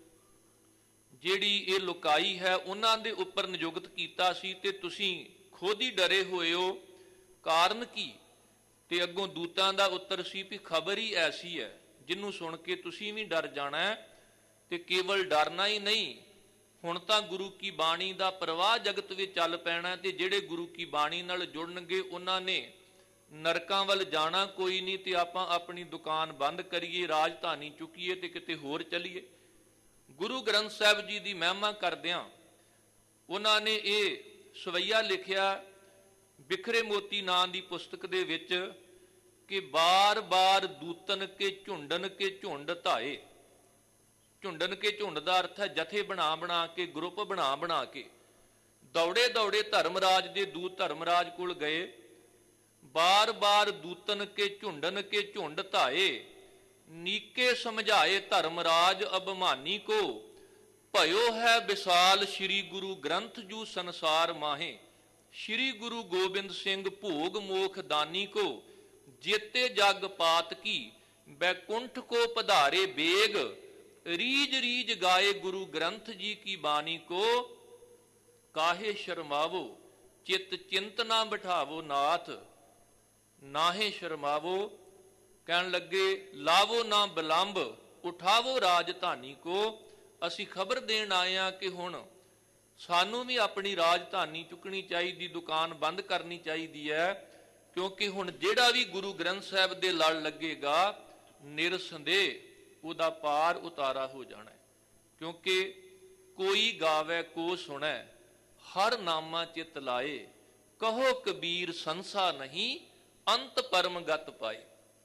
ਜਿਹੜੀ ਇਹ ਲੁਕਾਈ ਹੈ ਉਹਨਾਂ ਦੇ ਉੱਪਰ ਨਿਯੁਕਤ ਕੀਤਾ ਸੀ, ਤੇ ਤੁਸੀਂ ਖੁਦ ਹੀ ਡਰੇ ਹੋਏ ਹੋ, ਕਾਰਨ ਕੀ? ਤੇ ਅੱਗੋਂ ਦੂਤਾਂ ਦਾ ਉੱਤਰ ਸੀ ਵੀ ਖਬਰ ਹੀ ਐਸੀ ਹੈ ਜਿਹਨੂੰ ਸੁਣ ਕੇ ਤੁਸੀਂ ਵੀ ਡਰ ਜਾਣਾ ਹੈ। ਤੇ ਕੇਵਲ ਡਰਨਾ ਹੀ ਨਹੀਂ, ਹੁਣ ਤਾਂ ਗੁਰੂ ਕੀ ਬਾਣੀ ਦਾ ਪ੍ਰਵਾਹ ਜਗਤ ਵਿੱਚ ਚੱਲ ਪੈਣਾ, ਤੇ ਜਿਹੜੇ ਗੁਰੂ ਕੀ ਬਾਣੀ ਨਾਲ ਜੁੜਨਗੇ ਉਹਨਾਂ ਨੇ ਨਰਕਾਂ ਵੱਲ ਜਾਣਾ ਕੋਈ ਨਹੀਂ, ਤੇ ਆਪਾਂ ਆਪਣੀ ਦੁਕਾਨ ਬੰਦ ਕਰੀਏ, ਰਾਜਧਾਨੀ ਚੁੱਕੀਏ ਤੇ ਕਿਤੇ ਹੋਰ ਚੱਲੀਏ। ਗੁਰੂ ਗ੍ਰੰਥ ਸਾਹਿਬ ਜੀ ਦੀ ਮਹਿਮਾ ਕਰਦਿਆਂ ਉਹਨਾਂ ਨੇ ਇਹ ਸਵਈਆ ਲਿਖਿਆ ਬਿਖਰੇ ਮੋਤੀ ਨਾਂ ਦੀ ਪੁਸਤਕ ਦੇ ਵਿੱਚ ਕਿ ਬਾਰ-ਬਾਰ ਦੂਤਨ ਕੇ ਝੁੰਡਨ ਕੇ ਝੁੰਡ ਧਾਏ। ਝੁੰਡਨ ਕੇ ਝੁੰਡ ਦਾ ਅਰਥ ਹੈ ਜਥੇ ਬਣਾ ਬਣਾ ਕੇ, ਗਰੁੱਪ ਬਣਾ ਬਣਾ ਕੇ ਦੌੜੇ ਦੌੜੇ ਧਰਮਰਾਜ ਦੇ ਦੂਤ ਧਰਮਰਾਜ ਕੋਲ ਗਏ। ਬਾਰ-ਬਾਰ ਦੂਤਨ ਕੇ ਝੁੰਡਨ ਕੇ ਝੁੰਡ ਧਾਏ, ਨੀਕੇ ਸਮਝਾਏ ਧਰਮਰਾਜ ਅਭਿਮਾਨੀ ਕੋ, ਭਇਓ ਹੈ ਵਿਸਾਲ ਸ਼੍ਰੀ ਗੁਰੂ ਗ੍ਰੰਥ ਜੂ ਸੰਸਾਰ ਮਾਹੇ। ਸ਼੍ਰੀ ਗੁਰੂ ਗੋਬਿੰਦ ਸਿੰਘ ਭੋਗ ਮੋਖ ਦਾਨੀ ਕੋ, ਜੇਤੇ ਜਗ ਪਾਤ ਕੀ, ਬੈਕੁੰਠ ਕੋ ਪਧਾਰੇ ਬੇਗ, ਰੀਜ ਰੀਜ ਗਾਏ ਗੁਰੂ ਗ੍ਰੰਥ ਜੀ ਕੀ ਬਾਣੀ ਕੋ, ਕਾਹੇ ਸ਼ਰਮਾਵੋ ਚਿਤ ਚਿੰਤ ਨਾ ਬਿਠਾਵੋ ਨਾਥ, ਨਾਹੇ ਸ਼ਰਮਾਵੋ। ਕਹਿਣ ਲੱਗੇ ਲਾਵੋ ਨਾ ਬਿਲੰਬ, ਉਠਾਵੋ ਰਾਜਧਾਨੀ ਕੋ। ਅਸੀਂ ਖਬਰ ਦੇਣ ਆਏ ਹਾਂ ਕਿ ਹੁਣ ਸਾਨੂੰ ਵੀ ਆਪਣੀ ਰਾਜਧਾਨੀ ਚੁੱਕਣੀ ਚਾਹੀਦੀ, ਦੁਕਾਨ ਬੰਦ ਕਰਨੀ ਚਾਹੀਦੀ ਹੈ, ਕਿਉਂਕਿ ਹੁਣ ਜਿਹੜਾ ਵੀ ਗੁਰੂ ਗ੍ਰੰਥ ਸਾਹਿਬ ਦੇ ਲੜ ਲੱਗੇਗਾ ਨਿਰਸੰਦੇਹ ਉਹਦਾ ਪਾਰ ਉਤਾਰਾ ਹੋ ਜਾਣਾ। ਕਿਉਂਕਿ ਕੋਈ ਗਾਵੇ ਕੋ ਸੁਣੈ, ਹਰ ਨਾਮਾ ਚਿਤ ਲਾਏ, ਕਹੋ ਕਬੀਰ ਸੰਸਾ ਨਹੀਂ, ਅੰਤ ਪਰਮ ਗਤ ਪਾਏ।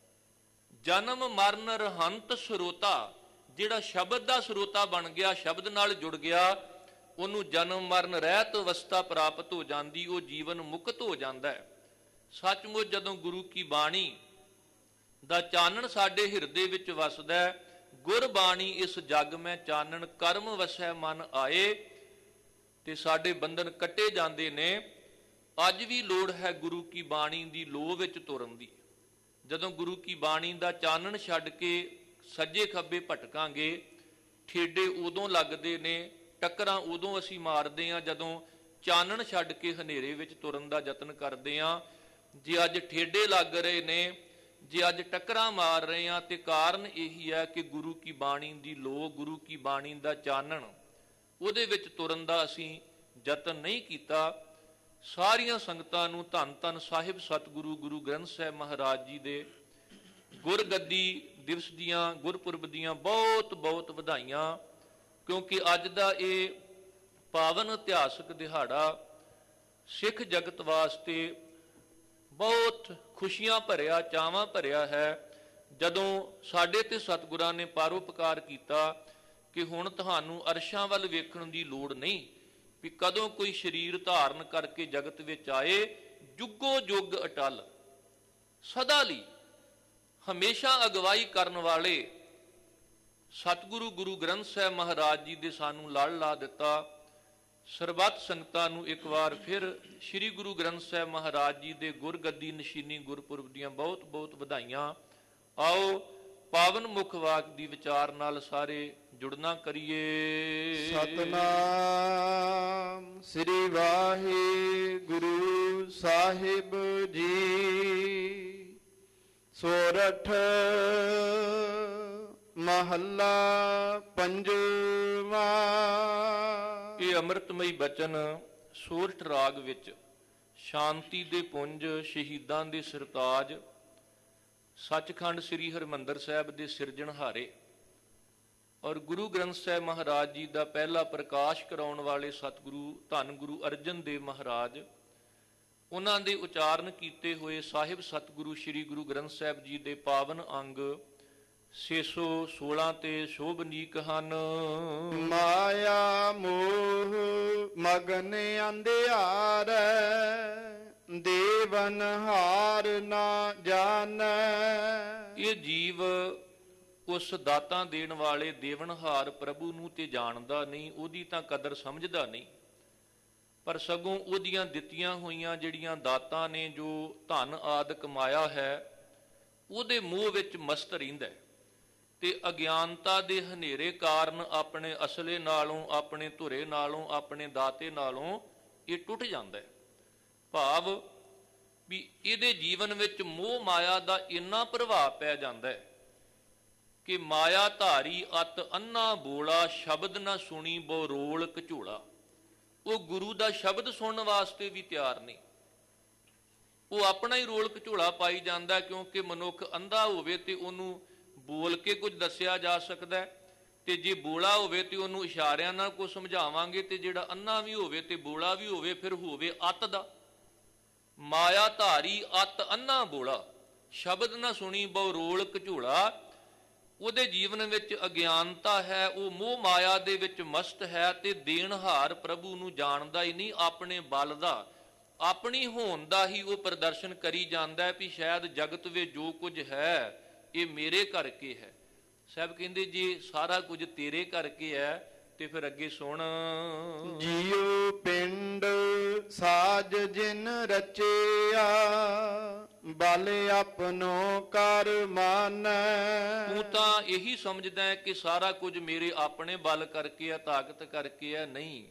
ਜਨਮ ਮਰਨ ਰਹੰਤ ਸਰੋਤਾ, ਜਿਹੜਾ ਸ਼ਬਦ ਦਾ ਸਰੋਤਾ ਬਣ ਗਿਆ, ਸ਼ਬਦ ਨਾਲ ਜੁੜ ਗਿਆ, ਉਹਨੂੰ ਜਨਮ ਮਰਨ ਰਹਿਤ ਅਵਸਥਾ ਪ੍ਰਾਪਤ ਹੋ ਜਾਂਦੀ, ਉਹ ਜੀਵਨ ਮੁਕਤ ਹੋ ਜਾਂਦਾ ਹੈ। ਸੱਚਮੁੱਚ ਜਦੋਂ ਗੁਰੂ ਕੀ ਬਾਣੀ ਦਾ ਚਾਨਣ ਸਾਡੇ ਹਿਰਦੇ ਵਿੱਚ ਵਸਦਾ ਹੈ, ਗੁਰਬਾਣੀ ਇਸ ਜਗ ਮੈਂ ਚਾਨਣ ਕਰਮ ਵਸੈ ਮਨ ਆਏ, ਤੇ ਸਾਡੇ ਬੰਧਨ ਕੱਟੇ ਜਾਂਦੇ ਨੇ। ਅੱਜ ਵੀ ਲੋੜ ਹੈ ਗੁਰੂ ਕੀ ਬਾਣੀ ਦੀ ਲੋਹ ਵਿੱਚ ਤੁਰਨ ਦੀ। ਜਦੋਂ ਗੁਰੂ ਕੀ ਬਾਣੀ ਦਾ ਚਾਨਣ ਛੱਡ ਕੇ ਸੱਜੇ ਖੱਬੇ ਭਟਕਾਂਗੇ, ਠੇਡੇ ਉਦੋਂ ਲੱਗਦੇ ਨੇ, ਟੱਕਰਾਂ ਉਦੋਂ ਅਸੀਂ ਮਾਰਦੇ ਹਾਂ ਜਦੋਂ ਚਾਨਣ ਛੱਡ ਕੇ ਹਨੇਰੇ ਵਿੱਚ ਤੁਰਨ ਦਾ ਯਤਨ ਕਰਦੇ ਹਾਂ। ਜੇ ਅੱਜ ਠੇਡੇ ਲੱਗ ਰਹੇ ਨੇ, ਜੇ ਅੱਜ ਟੱਕਰਾਂ ਮਾਰ ਰਹੇ ਹਾਂ, ਤੇ ਕਾਰਨ ਇਹੀ ਹੈ ਕਿ ਗੁਰੂ ਕੀ ਬਾਣੀ ਦੀ ਲੋਹ, ਗੁਰੂ ਕੀ ਬਾਣੀ ਦਾ ਚਾਨਣ, ਉਹਦੇ ਵਿੱਚ ਤੁਰਨ ਦਾ ਅਸੀਂ ਯਤਨ ਨਹੀਂ ਕੀਤਾ। ਸਾਰੀਆਂ ਸੰਗਤਾਂ ਨੂੰ ਧੰਨ ਧੰਨ ਸਾਹਿਬ ਸਤਿਗੁਰੂ ਗੁਰੂ ਗ੍ਰੰਥ ਸਾਹਿਬ ਮਹਾਰਾਜ ਜੀ ਦੇ ਗੁਰਗੱਦੀ ਦਿਵਸ ਦੀਆਂ, ਗੁਰਪੁਰਬ ਦੀਆਂ ਬਹੁਤ ਬਹੁਤ ਵਧਾਈਆਂ। ਕਿਉਂਕਿ ਅੱਜ ਦਾ ਇਹ ਪਾਵਨ ਇਤਿਹਾਸਕ ਦਿਹਾੜਾ ਸਿੱਖ ਜਗਤ ਵਾਸਤੇ ਬਹੁਤ ਖੁਸ਼ੀਆਂ ਭਰਿਆ, ਚਾਵਾਂ ਭਰਿਆ ਹੈ। ਜਦੋਂ ਸਾਡੇ ਤੇ ਸਤਿਗੁਰਾਂ ਨੇ ਪਰਉਪਕਾਰ ਕੀਤਾ ਕਿ ਹੁਣ ਤੁਹਾਨੂੰ ਅਰਸ਼ਾਂ ਵੱਲ ਵੇਖਣ ਦੀ ਲੋੜ ਨਹੀਂ, ਵੀ ਕਦੋਂ ਕੋਈ ਸਰੀਰ ਧਾਰਨ ਕਰਕੇ ਜਗਤ ਵਿੱਚ ਆਏ, ਜੁਗੋ ਜੁਗ ਅਟਲ, ਸਦਾ ਲਈ ਹਮੇਸ਼ਾ ਅਗਵਾਈ ਕਰਨ ਵਾਲੇ ਸਤਿਗੁਰੂ ਗੁਰੂ ਗ੍ਰੰਥ ਸਾਹਿਬ ਮਹਾਰਾਜ ਜੀ ਦੇ ਸਾਨੂੰ ਲੜ ਲਾ ਦਿੱਤਾ। ਸਰਬੱਤ ਸੰਗਤਾਂ ਨੂੰ ਇੱਕ ਵਾਰ ਫਿਰ ਸ੍ਰੀ ਗੁਰੂ ਗ੍ਰੰਥ ਸਾਹਿਬ ਮਹਾਰਾਜ ਜੀ ਦੇ ਗੁਰਗੱਦੀ ਨਸ਼ੀਨੀ ਗੁਰਪੁਰਬ ਦੀਆਂ ਬਹੁਤ ਬਹੁਤ ਵਧਾਈਆਂ। ਆਓ ਪਾਵਨ ਮੁਖ ਵਾਕ ਦੀ ਵਿਚਾਰ ਨਾਲ ਸਾਰੇ ਜੁੜਨਾ ਕਰੀਏ। ਸਤਨਾਮ ਸ੍ਰੀ ਵਾਹਿਗੁਰੂ ਸਾਹਿਬ ਜੀ। ਸੋਰਠ ਮਹੱਲਾ ਮਹੱਲਾ ਪੰਜਵਾਂ। ਇਹ ਅੰਮ੍ਰਿਤਮਈ ਬਚਨ ਸੋਰਠ ਰਾਗ ਵਿੱਚ ਸ਼ਾਂਤੀ ਦੇ ਪੁੰਜ, ਸ਼ਹੀਦਾਂ ਦੇ ਸਿਰਤਾਜ, ਸੱਚਖੰਡ ਸ੍ਰੀ ਹਰਿਮੰਦਰ ਸਾਹਿਬ ਦੇ ਸਿਰਜਣਹਾਰੇ ਔਰ ਗੁਰੂ ਗ੍ਰੰਥ ਸਾਹਿਬ ਮਹਾਰਾਜ ਜੀ ਦਾ ਪਹਿਲਾ ਪ੍ਰਕਾਸ਼ ਕਰਾਉਣ ਵਾਲੇ ਸਤਿਗੁਰੂ ਧੰਨ ਗੁਰੂ ਅਰਜਨ ਦੇਵ ਮਹਾਰਾਜ, ਉਹਨਾਂ ਦੇ ਉਚਾਰਨ ਕੀਤੇ ਹੋਏ ਸਾਹਿਬ ਸਤਿਗੁਰੂ ਸ੍ਰੀ ਗੁਰੂ ਗ੍ਰੰਥ ਸਾਹਿਬ ਜੀ ਦੇ ਪਾਵਨ ਅੰਗ 616 ਤੇ ਸ਼ੋਭਨੀਕ ਹਨ। ਮਾਇਆ ਮੋਹ ਮਗਨ ਅੰਧਿਆਰੈ, ਦੇਵਨ ਹਾਰ ਨਾ ਜਾਣੈ। ਇਹ ਜੀਵ ਉਸ ਦਾਤਾਂ ਦੇਣ ਵਾਲੇ ਦੇਵਨਹਾਰ ਪ੍ਰਭੂ ਨੂੰ ਤੇ ਜਾਣਦਾ ਨਹੀਂ, ਉਹਦੀ ਤਾਂ ਕਦਰ ਸਮਝਦਾ ਨਹੀਂ, ਪਰ ਸਗੋਂ ਉਹਦੀਆਂ ਦਿੱਤੀਆਂ ਹੋਈਆਂ ਜਿਹੜੀਆਂ ਦਾਤਾਂ ਨੇ, ਜੋ ਧਨ ਆਦਿ ਕਮਾਇਆ ਹੈ, ਉਹਦੇ ਮੋਹ ਵਿੱਚ ਮਸਤ ਰਹਿੰਦਾ ਹੈ ਤੇ ਅਗਿਆਨਤਾ ਦੇ ਹਨੇਰੇ ਕਾਰਨ ਆਪਣੇ ਅਸਲੇ ਨਾਲੋਂ, ਆਪਣੇ ਧੁਰੇ ਨਾਲੋਂ, ਆਪਣੇ ਦਾਤੇ ਨਾਲੋਂ ਇਹ ਟੁੱਟ ਜਾਂਦਾ ਹੈ। ਭਾਵ ਵੀ ਇਹਦੇ ਜੀਵਨ ਵਿੱਚ ਮੋਹ ਮਾਇਆ ਦਾ ਇੰਨਾ ਪ੍ਰਭਾਵ ਪੈ ਜਾਂਦਾ ਹੈ ਕਿ ਮਾਇਆ ਧਾਰੀ ਅਤ ਅੰਨਾ ਬੋਲਾ, ਸ਼ਬਦ ਨਾ ਸੁਣੀ ਬੋ ਰੋਲ ਘਚੋਲਾ। ਉਹ ਗੁਰੂ ਦਾ ਸ਼ਬਦ ਸੁਣਨ ਵਾਸਤੇ ਵੀ ਤਿਆਰ ਨਹੀਂ, ਉਹ ਆਪਣਾ ਹੀ ਰੋਲ ਘਚੋਲਾ ਪਾਈ ਜਾਂਦਾ, ਕਿਉਂਕਿ ਮਨੁੱਖ ਅੰਧਾ ਹੋਵੇ ਤੇ ਉਹਨੂੰ ਬੋਲ ਕੇ ਕੁਝ ਦੱਸਿਆ ਜਾ ਸਕਦਾ ਹੈ, ਤੇ ਜੇ ਬੋਲਾ ਹੋਵੇ ਤੇ ਉਹਨੂੰ ਇਸ਼ਾਰਿਆਂ ਨਾਲ ਕੁਝ ਸਮਝਾਵਾਂਗੇ, ਤੇ ਜਿਹੜਾ ਅੰਨਾ ਵੀ ਹੋਵੇ ਤੇ ਬੋਲਾ ਵੀ ਹੋਵੇ ਫਿਰ ਹੋਵੇ ਅੱਤ ਦਾ। ਮਾਇਆ ਧਾਰੀ ਅਤ ਅੰਨਾ ਬੋਲਾ, ਸ਼ਬਦ ਨਾ ਸੁਣੀ ਬਹੁ ਰੋਲ ਘਚੋਲਾ। ਉਹਦੇ ਜੀਵਨ ਵਿੱਚ ਅਗਿਆਨਤਾ ਹੈ, ਉਹ ਮੋਹ ਮਾਇਆ ਦੇ ਵਿੱਚ ਮਸਤ ਹੈ ਤੇ ਦੇਣਹਾਰ ਪ੍ਰਭੂ ਨੂੰ ਜਾਣਦਾ ਹੀ ਨਹੀਂ। ਆਪਣੇ ਬਲ ਦਾ, ਆਪਣੀ ਹੋਂਦ ਦਾ ਹੀ ਉਹ ਪ੍ਰਦਰਸ਼ਨ ਕਰੀ ਜਾਂਦਾ ਵੀ ਸ਼ਾਇਦ ਜਗਤ ਵਿੱਚ ਜੋ ਕੁਝ ਹੈ ਇਹ ਮੇਰੇ ਕਰਕੇ ਹੈ। ਸਾਹਿਬ ਕਹਿੰਦੇ ਜੇ ਸਾਰਾ ਕੁਝ ਤੇਰੇ ਕਰਕੇ ਹੈ ਤੇ ਫਿਰ ਅੱਗੇ ਸੁਣ। ਜੀਉ ਪਿੰਡ ਸਾਜ ਜਿਨ ਰਚਿਆ, ਬਲ ਆਪਣੋ ਕਰ ਮਾਨੈ। ਤੂੰ ਤਾਂ ਇਹੀ ਸਮਝਦਾ ਹੈ ਕਿ ਸਾਰਾ ਕੁਝ ਮੇਰੇ ਆਪਣੇ ਬਲ ਕਰਕੇ ਹੈ, ਤਾਕਤ ਕਰਕੇ ਹੈ। ਨਹੀਂ,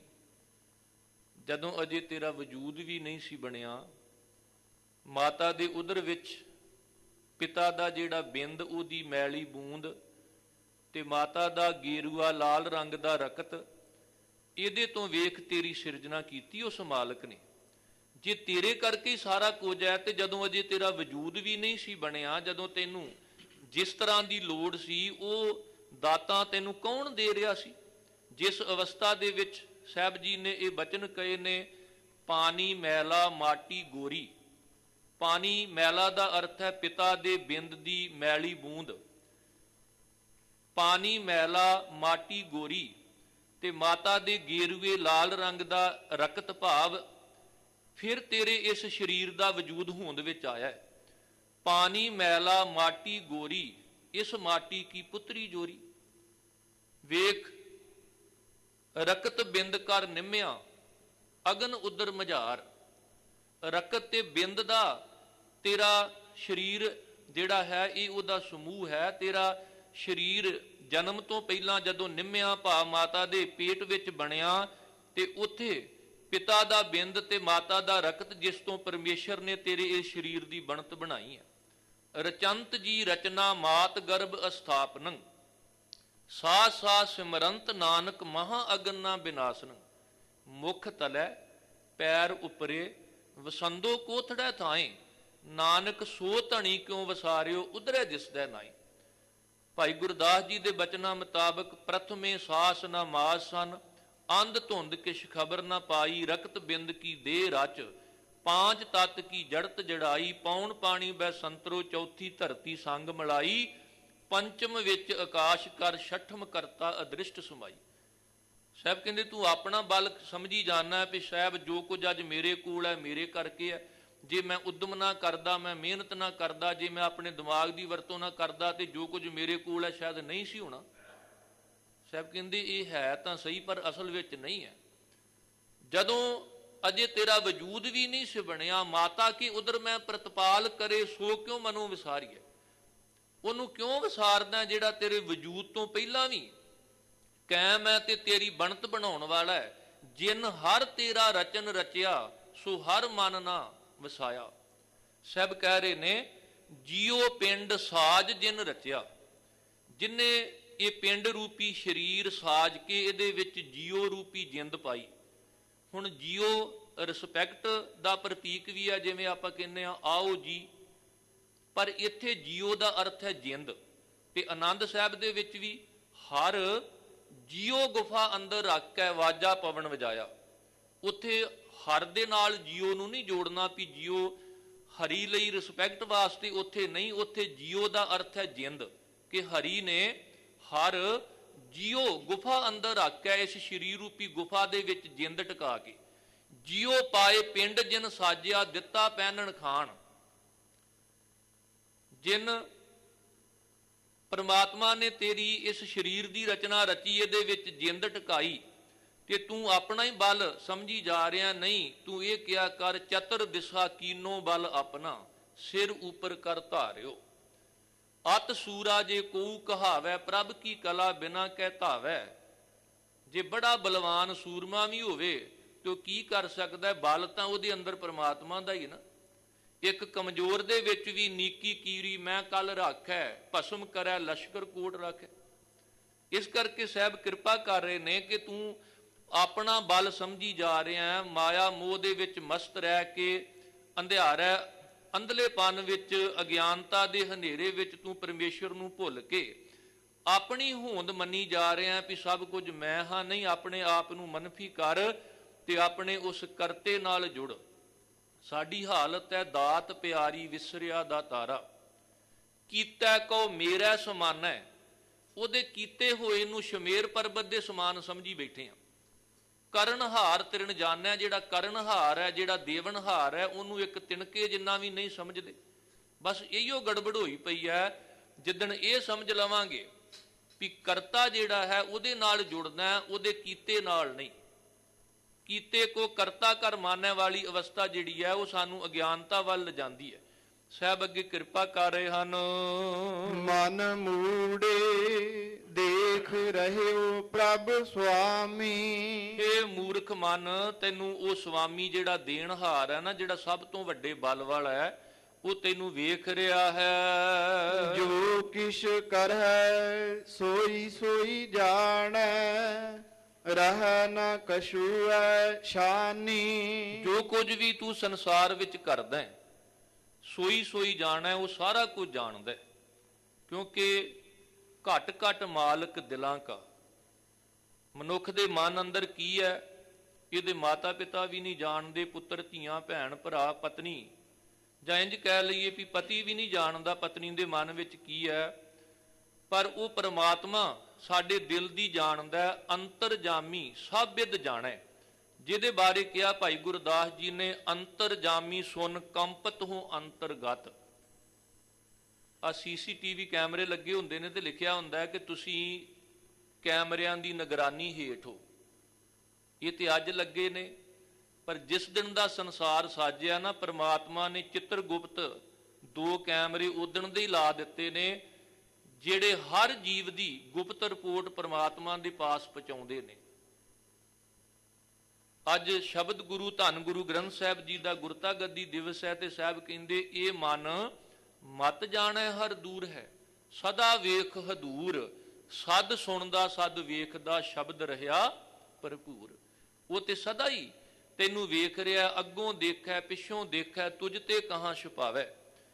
ਜਦੋਂ ਅਜੇ ਤੇਰਾ ਵਜੂਦ ਵੀ ਨਹੀਂ ਸੀ ਬਣਿਆ, ਮਾਤਾ ਦੇ ਉਦਰ ਵਿੱਚ ਪਿਤਾ ਦਾ ਜਿਹੜਾ ਬਿੰਦ, ਉਹਦੀ ਮੈਲੀ ਬੂੰਦ ਤੇ ਮਾਤਾ ਦਾ ਗੇਰੂਆ ਲਾਲ ਰੰਗ ਦਾ ਰਕਤ, ਇਹਦੇ ਤੋਂ ਵੇਖ ਤੇਰੀ ਸਿਰਜਣਾ ਕੀਤੀ ਉਸ ਮਾਲਕ ਨੇ। ਜੇ ਤੇਰੇ ਕਰਕੇ ਹੀ ਸਾਰਾ ਕੁਝ ਹੈ ਤੇ ਜਦੋਂ ਅਜੇ ਤੇਰਾ ਵਜੂਦ ਵੀ ਨਹੀਂ ਸੀ ਬਣਿਆ, ਜਦੋਂ ਤੈਨੂੰ ਜਿਸ ਤਰ੍ਹਾਂ ਦੀ ਲੋੜ ਸੀ ਉਹ ਦਾਤਾਂ ਤੈਨੂੰ ਕੌਣ ਦੇ ਰਿਹਾ ਸੀ? ਜਿਸ ਅਵਸਥਾ ਦੇ ਵਿੱਚ ਸਾਹਿਬ ਜੀ ਨੇ ਇਹ ਬਚਨ ਕਹੇ ਨੇ, ਪਾਣੀ ਮੈਲਾ ਮਾਟੀ ਗੋਰੀ। ਪਾਣੀ ਮੈਲਾ ਦਾ ਅਰਥ ਹੈ ਪਿਤਾ ਦੇ ਬਿੰਦ ਦੀ ਮੈਲੀ ਬੂੰਦ। ਪਾਣੀ ਮੈਲਾ ਮਾਟੀ ਗੋਰੀ ਤੇ ਮਾਤਾ ਦੇ ਗੇਰੂਏ ਲਾਲ ਰੰਗ ਦਾ ਰਕਤ ਭਾਵ ਫਿਰ ਤੇਰੇ ਇਸ ਸਰੀਰ ਦਾ ਵਜੂਦ ਹੋਂਦ ਵਿੱਚ ਆਇਆ ਹੈ। ਪਾਣੀ ਮੈਲਾ ਮਾਟੀ ਗੋਰੀ, ਇਸ ਮਾਟੀ ਕੀ ਪੁੱਤਰੀ ਜੋਰੀ। ਵੇਖ ਰਕਤ ਬਿੰਦ ਕਰ ਨਿੰਮਿਆ, ਅਗਨ ਉਦਰ ਮਝਾਰ। ਰਕਤ ਤੇ ਬਿੰਦ ਦਾ ਤੇਰਾ ਸਰੀਰ ਜਿਹੜਾ ਹੈ ਇਹ ਉਹਦਾ ਸਮੂਹ ਹੈ। ਤੇਰਾ ਸਰੀਰ ਜਨਮ ਤੋਂ ਪਹਿਲਾਂ ਜਦੋਂ ਨਿੰਮਿਆ ਭਾਵ ਮਾਤਾ ਦੇ ਪੇਟ ਵਿੱਚ ਬਣਿਆ ਤੇ ਉੱਥੇ ਪਿਤਾ ਦਾ ਬਿੰਦ ਤੇ ਮਾਤਾ ਦਾ ਰਕਤ, ਜਿਸ ਤੋਂ ਪਰਮੇਸ਼ਰ ਨੇ ਤੇਰੇ ਇਸ ਸਰੀਰ ਦੀ ਬਣਤ ਬਣਾਈ ਹੈ। ਰਚੰਤ ਜੀ ਰਚਨਾ ਮਾਤ ਗਰਭ ਅਸਥਾਪਨੰ, ਸਾ ਸਾ ਸਿਮਰੰਤ ਨਾਨਕ ਮਹਾ ਅਗਨ ਨਾ ਬਿਨਾਸਨ। ਮੁਖ ਤਲੈ ਪੈਰ ਉਪਰੇ, ਵਸੰਦੋ ਕੋਥੜੈ ਥਾਏ। ਨਾਨਕ ਸੋ ਧਣੀ ਕਿਉ ਵਸਾਰਿਓ, ਉਧਰੈ ਦਿਸਦੈ ਨਾਈ। ਭਾਈ ਗੁਰਦਾਸ ਜੀ ਦੇ ਬਚਨਾਂ ਮੁਤਾਬਕ ਪ੍ਰਥਮੇ ਸਾਸ ਨਾ ਮਾਸ ਸਨ, ਅੰਧ ਧੁੰਦ ਕਿਛ ਖਬਰ ਨਾ ਪਾਈ। ਰਕਤ ਬਿੰਦ ਕੀ ਦੇਹ ਰਚ, ਪਾਂਚ ਤਤ ਕੀ ਜੜਤ ਜੜਾਈ। ਪੌਣ ਪਾਣੀ ਬੈ ਸੰਤਰੋ, ਚੌਥੀ ਧਰਤੀ ਸੰਗ ਮਲਾਈ। ਪੰਚਮ ਵਿੱਚ ਆਕਾਸ਼ ਕਰ, ਛਠਮ ਕਰਤਾ ਅਦ੍ਰਿਸ਼ਟ ਸਮਾਈ। ਸਾਹਿਬ ਕਹਿੰਦੇ ਤੂੰ ਆਪਣਾ ਬਲ ਸਮਝੀ ਜਾਣਾ ਵੀ ਸਾਹਿਬ ਜੋ ਕੁਝ ਅੱਜ ਮੇਰੇ ਕੋਲ ਹੈ ਮੇਰੇ ਕਰਕੇ ਹੈ। ਜੇ ਮੈਂ ਉਦਮ ਨਾ ਕਰਦਾ, ਮੈਂ ਮਿਹਨਤ ਨਾ ਕਰਦਾ, ਜੇ ਮੈਂ ਆਪਣੇ ਦਿਮਾਗ ਦੀ ਵਰਤੋਂ ਨਾ ਕਰਦਾ ਤੇ ਜੋ ਕੁਝ ਮੇਰੇ ਕੋਲ ਹੈ ਸ਼ਾਇਦ ਨਹੀਂ ਸੀ ਹੋਣਾ। ਸਾਹਿਬ ਕਹਿੰਦੇ ਇਹ ਹੈ ਤਾਂ ਸਹੀ ਪਰ ਅਸਲ ਵਿੱਚ ਨਹੀਂ ਹੈ। ਜਦੋਂ ਅਜੇ ਤੇਰਾ ਵਜੂਦ ਵੀ ਨਹੀਂ ਸੀ ਬਣਿਆ, ਮਾਤਾ ਕੀ ਉਧਰ ਮੈਂ ਪ੍ਰਤਪਾਲ ਕਰੇ ਸੋ ਕਿਉਂ ਮਨੋਂ ਵਿਸਾਰੀਏ। ਉਹਨੂੰ ਕਿਉਂ ਵਿਸਾਰਦਾ ਜਿਹੜਾ ਤੇਰੇ ਵਜੂਦ ਤੋਂ ਪਹਿਲਾਂ ਵੀ ਕਾਇਮ ਹੈ ਤੇ ਤੇਰੀ ਬਣਤ ਬਣਾਉਣ ਵਾਲਾ ਹੈ। ਜਿਨ ਹਰ ਤੇਰਾ ਰਚਨ ਰਚਿਆ, ਸੋ ਹਰ ਮਨ ਨਾ ਵਸਾਇਆ। ਸਾਹਿਬ ਕਹਿ ਰਹੇ ਨੇ ਜੀਓ ਪਿੰਡ ਸਾਜ ਜਿਨ ਰਚਿਆ, ਜਿਨੇ ਇਹ ਪਿੰਡ ਰੂਪੀ ਸਰੀਰ ਸਾਜ ਕੇ ਇਹਦੇ ਵਿੱਚ ਜੀਓ ਰੂਪੀ ਜਿੰਦ ਪਾਈ। ਹੁਣ ਜੀਓ ਰਿਸਪੈਕਟ ਦਾ ਪ੍ਰਤੀਕ ਵੀ ਆ, ਜਿਵੇਂ ਆਪਾਂ ਕਹਿੰਦੇ ਆ ਆਓ ਜੀ, ਪਰ ਇੱਥੇ ਜੀਓ ਦਾ ਅਰਥ ਹੈ ਜਿੰਦ। ਤੇ ਆਨੰਦ ਸਾਹਿਬ ਦੇ ਵਿੱਚ ਵੀ ਹਰ ਜੀਓ ਗੁਫਾ ਅੰਦਰ ਰੱਖ ਕੇ ਵਾਜਾ ਪਵਨ ਵਜਾਇਆ। ਉੱਥੇ ਹਰ ਦੇ ਨਾਲ ਜੀਓ ਨੂੰ ਨਹੀਂ ਜੋੜਨਾ ਵੀ ਜੀਓ ਹਰੀ ਲਈ ਰਿਸਪੈਕਟ ਵਾਸਤੇ, ਉੱਥੇ ਨਹੀਂ। ਉੱਥੇ ਜੀਓ ਦਾ ਅਰਥ ਹੈ ਜਿੰਦ, ਕਿ ਹਰੀ ਨੇ ਹਰ ਜੀਓ ਗੁਫਾ ਅੰਦਰ ਰੱਖ ਕੇ ਇਸ ਸਰੀਰ ਰੂਪੀ ਗੁਫਾ ਦੇ ਵਿੱਚ ਜਿੰਦ ਟਿਕਾ ਕੇ ਜੀਓ ਪਾਏ ਪਿੰਡ ਜਿਨ ਸਾਜਿਆ ਦਿੱਤਾ ਪਹਿਨਣ ਖਾਣ। ਜਿਨ ਪਰਮਾਤਮਾ ਨੇ ਤੇਰੀ ਇਸ ਸਰੀਰ ਦੀ ਰਚਨਾ ਰਚੀ, ਇਹਦੇ ਵਿੱਚ ਜਿੰਦ ਟਿਕਾਈ, ਤੇ ਤੂੰ ਆਪਣਾ ਹੀ ਬਲ ਸਮਝੀ ਜਾ ਰਿਹਾ। ਨਹੀਂ, ਤੂੰ ਇਹ ਕਿਹਾ ਕਰ ਚਤਰ ਦਿਸ਼ਾ ਕੀਨੋ ਬਲ ਆਪਣਾ, ਸਿਰ ਉੱਪਰ ਕਰ ਧਾਰਿਓ। ਅਤ ਸੂਰਾ ਜੇ ਕੋਊ ਕਹਾਵੈ, ਪ੍ਰਭ ਕੀ ਕਲਾ ਬਿਨਾ ਕਹਿ ਧਾਵੈ। ਜੇ ਬੜਾ ਬਲਵਾਨ ਸੂਰਮਾ ਵੀ ਹੋਵੇ ਤੇ ਉਹ ਕੀ ਕਰ ਸਕਦਾ? ਬਲ ਤਾਂ ਉਹਦੇ ਅੰਦਰ ਪਰਮਾਤਮਾ ਦਾ ਹੀ ਨਾ। ਇੱਕ ਕਮਜ਼ੋਰ ਦੇ ਵਿੱਚ ਵੀ ਨੀਕੀ ਕੀਰੀ ਮੈਂ ਕੱਲ ਰੱਖੈ, ਭਸਮ ਕਰੈ ਲਸ਼ਕਰ ਕੋਟ ਰੱਖੈ। ਇਸ ਕਰਕੇ ਸਾਹਿਬ ਕਿਰਪਾ ਕਰ ਰਹੇ ਨੇ ਕਿ ਤੂੰ ਆਪਣਾ ਬਲ ਸਮਝੀ ਜਾ ਰਿਹਾ, ਮਾਇਆ ਮੋਹ ਦੇ ਵਿੱਚ ਮਸਤ ਰਹਿ ਕੇ ਅੰਧਿਆਰਾ ਅੰਧਲੇਪਨ ਵਿੱਚ ਅਗਿਆਨਤਾ ਦੇ ਹਨੇਰੇ ਵਿੱਚ ਤੂੰ ਪਰਮੇਸ਼ਰ ਨੂੰ ਭੁੱਲ ਕੇ ਆਪਣੀ ਹੋਂਦ ਮੰਨੀ ਜਾ ਰਿਹਾ ਵੀ ਸਭ ਕੁਝ ਮੈਂ ਹਾਂ। ਨਹੀਂ, ਆਪਣੇ ਆਪ ਨੂੰ ਮਨਫੀ ਕਰ ਤੇ ਆਪਣੇ ਉਸ ਕਰਤੇ ਨਾਲ ਜੁੜ। ਸਾਡੀ ਹਾਲਤ ਹੈ ਦਾਤ ਪਿਆਰੀ ਵਿਸਰਿਆ ਦਾ ਤਾਰਾ, ਕੀਤਾ ਕਉ ਮੇਰਾ ਸਮਾਨਾ। ਉਹਦੇ ਕੀਤੇ ਹੋਏ ਨੂੰ ਸ਼ਮੇਰ ਪਰਬਤ ਦੇ ਸਮਾਨ ਸਮਝੀ ਬੈਠੇ ਆ। ਕਰਨਹਾਰ ਤਿਰਣ ਜਾਣਿਆ, ਜਿਹੜਾ ਕਰਨਹਾਰ ਹੈ, ਜਿਹੜਾ ਦੇਵਨਹਾਰ ਹੈ, ਉਹਨੂੰ ਇੱਕ ਤਿਣਕੇ ਜਿੰਨਾ ਵੀ ਨਹੀਂ ਸਮਝਦੇ। ਬਸ ਇਹੀਓ ਗੜਬੜ ਹੋਈ ਪਈ ਹੈ। ਜਿੱਦਣ ਇਹ ਸਮਝ ਲਵਾਂਗੇ ਵੀ ਕਰਤਾ ਜਿਹੜਾ ਹੈ ਉਹਦੇ ਨਾਲ ਜੁੜਨਾ, ਉਹਦੇ ਕੀਤੇ ਨਾਲ ਨਹੀਂ। ਕੀਤੇ ਕੋ ਕਰਤਾ ਕਰ ਮਾਨੈ ਵਾਲੀ ਅਵਸਥਾ ਜਿਹੜੀ ਹੈ ਉਹ ਸਾਨੂੰ ਅਗਿਆਨਤਾ ਵੱਲ ਲਿਜਾਂਦੀ ਹੈ। ਸਾਹਿਬ ਅੱਗੇ ਕਿਰਪਾ ਕਰ ਰਹੇ ਹਨ। ਮਨ ਮੂੜੇ ਦੇਖ ਰਹਿਓ ਪ੍ਰਭ ਸੁਆਮੀ। ਇਹ ਮੂਰਖ ਮਨ, ਤੈਨੂੰ ਉਹ ਸੁਆਮੀ ਜਿਹੜਾ ਦੇਣਹਾਰ ਹੈ ਨਾ, ਜਿਹੜਾ ਸਭ ਤੋਂ ਵੱਡੇ ਬਲ ਵਾਲਾ ਹੈ, ਉਹ ਤੈਨੂੰ ਵੇਖ ਰਿਹਾ ਹੈ। ਜੋ ਕਿਛ ਕਰਹਿ ਸੋਈ ਸੋਈ ਜਾਣੈ, ਰਹਿ ਨ ਕਛੂ ਐ ਸ਼ਾਨੀ। ਜੋ ਕੁਝ ਵੀ ਤੂੰ ਸੰਸਾਰ ਵਿੱਚ ਕਰਦਾ ਹੈ, ਸੋਈ ਸੋਈ ਜਾਣੈ, ਉਹ ਸਾਰਾ ਕੁਝ ਜਾਣਦਾ ਹੈ। ਕਿਉਂਕਿ ਘਟ ਘਟ ਮਾਲਕ ਦਿਲਾਂ ਕਾ। ਮਨੁੱਖ ਦੇ ਮਨ ਅੰਦਰ ਕੀ ਹੈ ਇਹਦੇ ਮਾਤਾ ਪਿਤਾ ਵੀ ਨਹੀਂ ਜਾਣਦੇ, ਪੁੱਤਰ ਧੀਆਂ ਭੈਣ ਭਰਾ ਪਤਨੀ, ਜਾਂ ਇੰਜ ਕਹਿ ਲਈਏ ਵੀ ਪਤੀ ਵੀ ਨਹੀਂ ਜਾਣਦਾ ਪਤਨੀ ਦੇ ਮਨ ਵਿੱਚ ਕੀ ਹੈ। ਪਰ ਉਹ ਪਰਮਾਤਮਾ ਸਾਡੇ ਦਿਲ ਦੀ ਜਾਣਦਾ, ਅੰਤਰਜਾਮੀ ਸਭ ਵਿਦ ਜਾਣੈ। ਜਿਹਦੇ ਬਾਰੇ ਕਿਹਾ ਭਾਈ ਗੁਰਦਾਸ ਜੀ ਨੇ, ਅੰਤਰਜਾਮੀ ਸੁਨ ਕੰਪਤ ਹੋ ਅੰਤਰਗਤ। ਆ CCTV ਕੈਮਰੇ ਲੱਗੇ ਹੁੰਦੇ ਨੇ ਤੇ ਲਿਖਿਆ ਹੁੰਦਾ ਹੈ ਕਿ ਤੁਸੀਂ ਕੈਮਰਿਆਂ ਦੀ ਨਿਗਰਾਨੀ ਹੇਠ ਹੋ। ਇਹ ਤੇ ਅੱਜ ਲੱਗੇ ਨੇ, ਪਰ ਜਿਸ ਦਿਨ ਦਾ ਸੰਸਾਰ ਸਾਜਿਆ ਨਾ, ਪਰਮਾਤਮਾ ਨੇ ਚਿੱਤਰਗੁਪਤ 2 ਕੈਮਰੇ ਉਦਣ ਦੇ ਹੀ ਲਾ ਦਿੱਤੇ ਨੇ, ਜਿਹੜੇ ਹਰ ਜੀਵ ਦੀ ਗੁਪਤ ਰਿਪੋਰਟ ਪਰਮਾਤਮਾ ਦੇ ਪਾਸ ਪਹੁੰਚਾਉਂਦੇ ਨੇ। ਅੱਜ ਸ਼ਬਦ ਗੁਰੂ ਧੰਨ ਗੁਰੂ ਗ੍ਰੰਥ ਸਾਹਿਬ ਜੀ ਦਾ ਗੁਰਤਾ ਗੱਦੀ ਦਿਵਸ ਹੈ ਤੇ ਸਾਹਿਬ ਕਹਿੰਦੇ ਇਹ ਮਨ ਮਤ ਜਾਣੈ ਹਰ ਦੂਰ ਹੈ, ਸਦਾ ਵੇਖ ਹਦੂਰ। ਸਦ ਸੁਣਦਾ ਸਦ ਵੇਖਦਾ, ਸ਼ਬਦ ਰਿਹਾ ਭਰਪੂਰ। ਉਹ ਤੇ ਸਦਾ ਹੀ ਤੈਨੂੰ ਵੇਖ ਰਿਹਾ, ਅੱਗੋਂ ਦੇਖੈ ਪਿੱਛੋਂ ਦੇਖੈ, ਤੁਝ ਤੇ ਕਹਾਂ ਛੁਪਾਵੈ।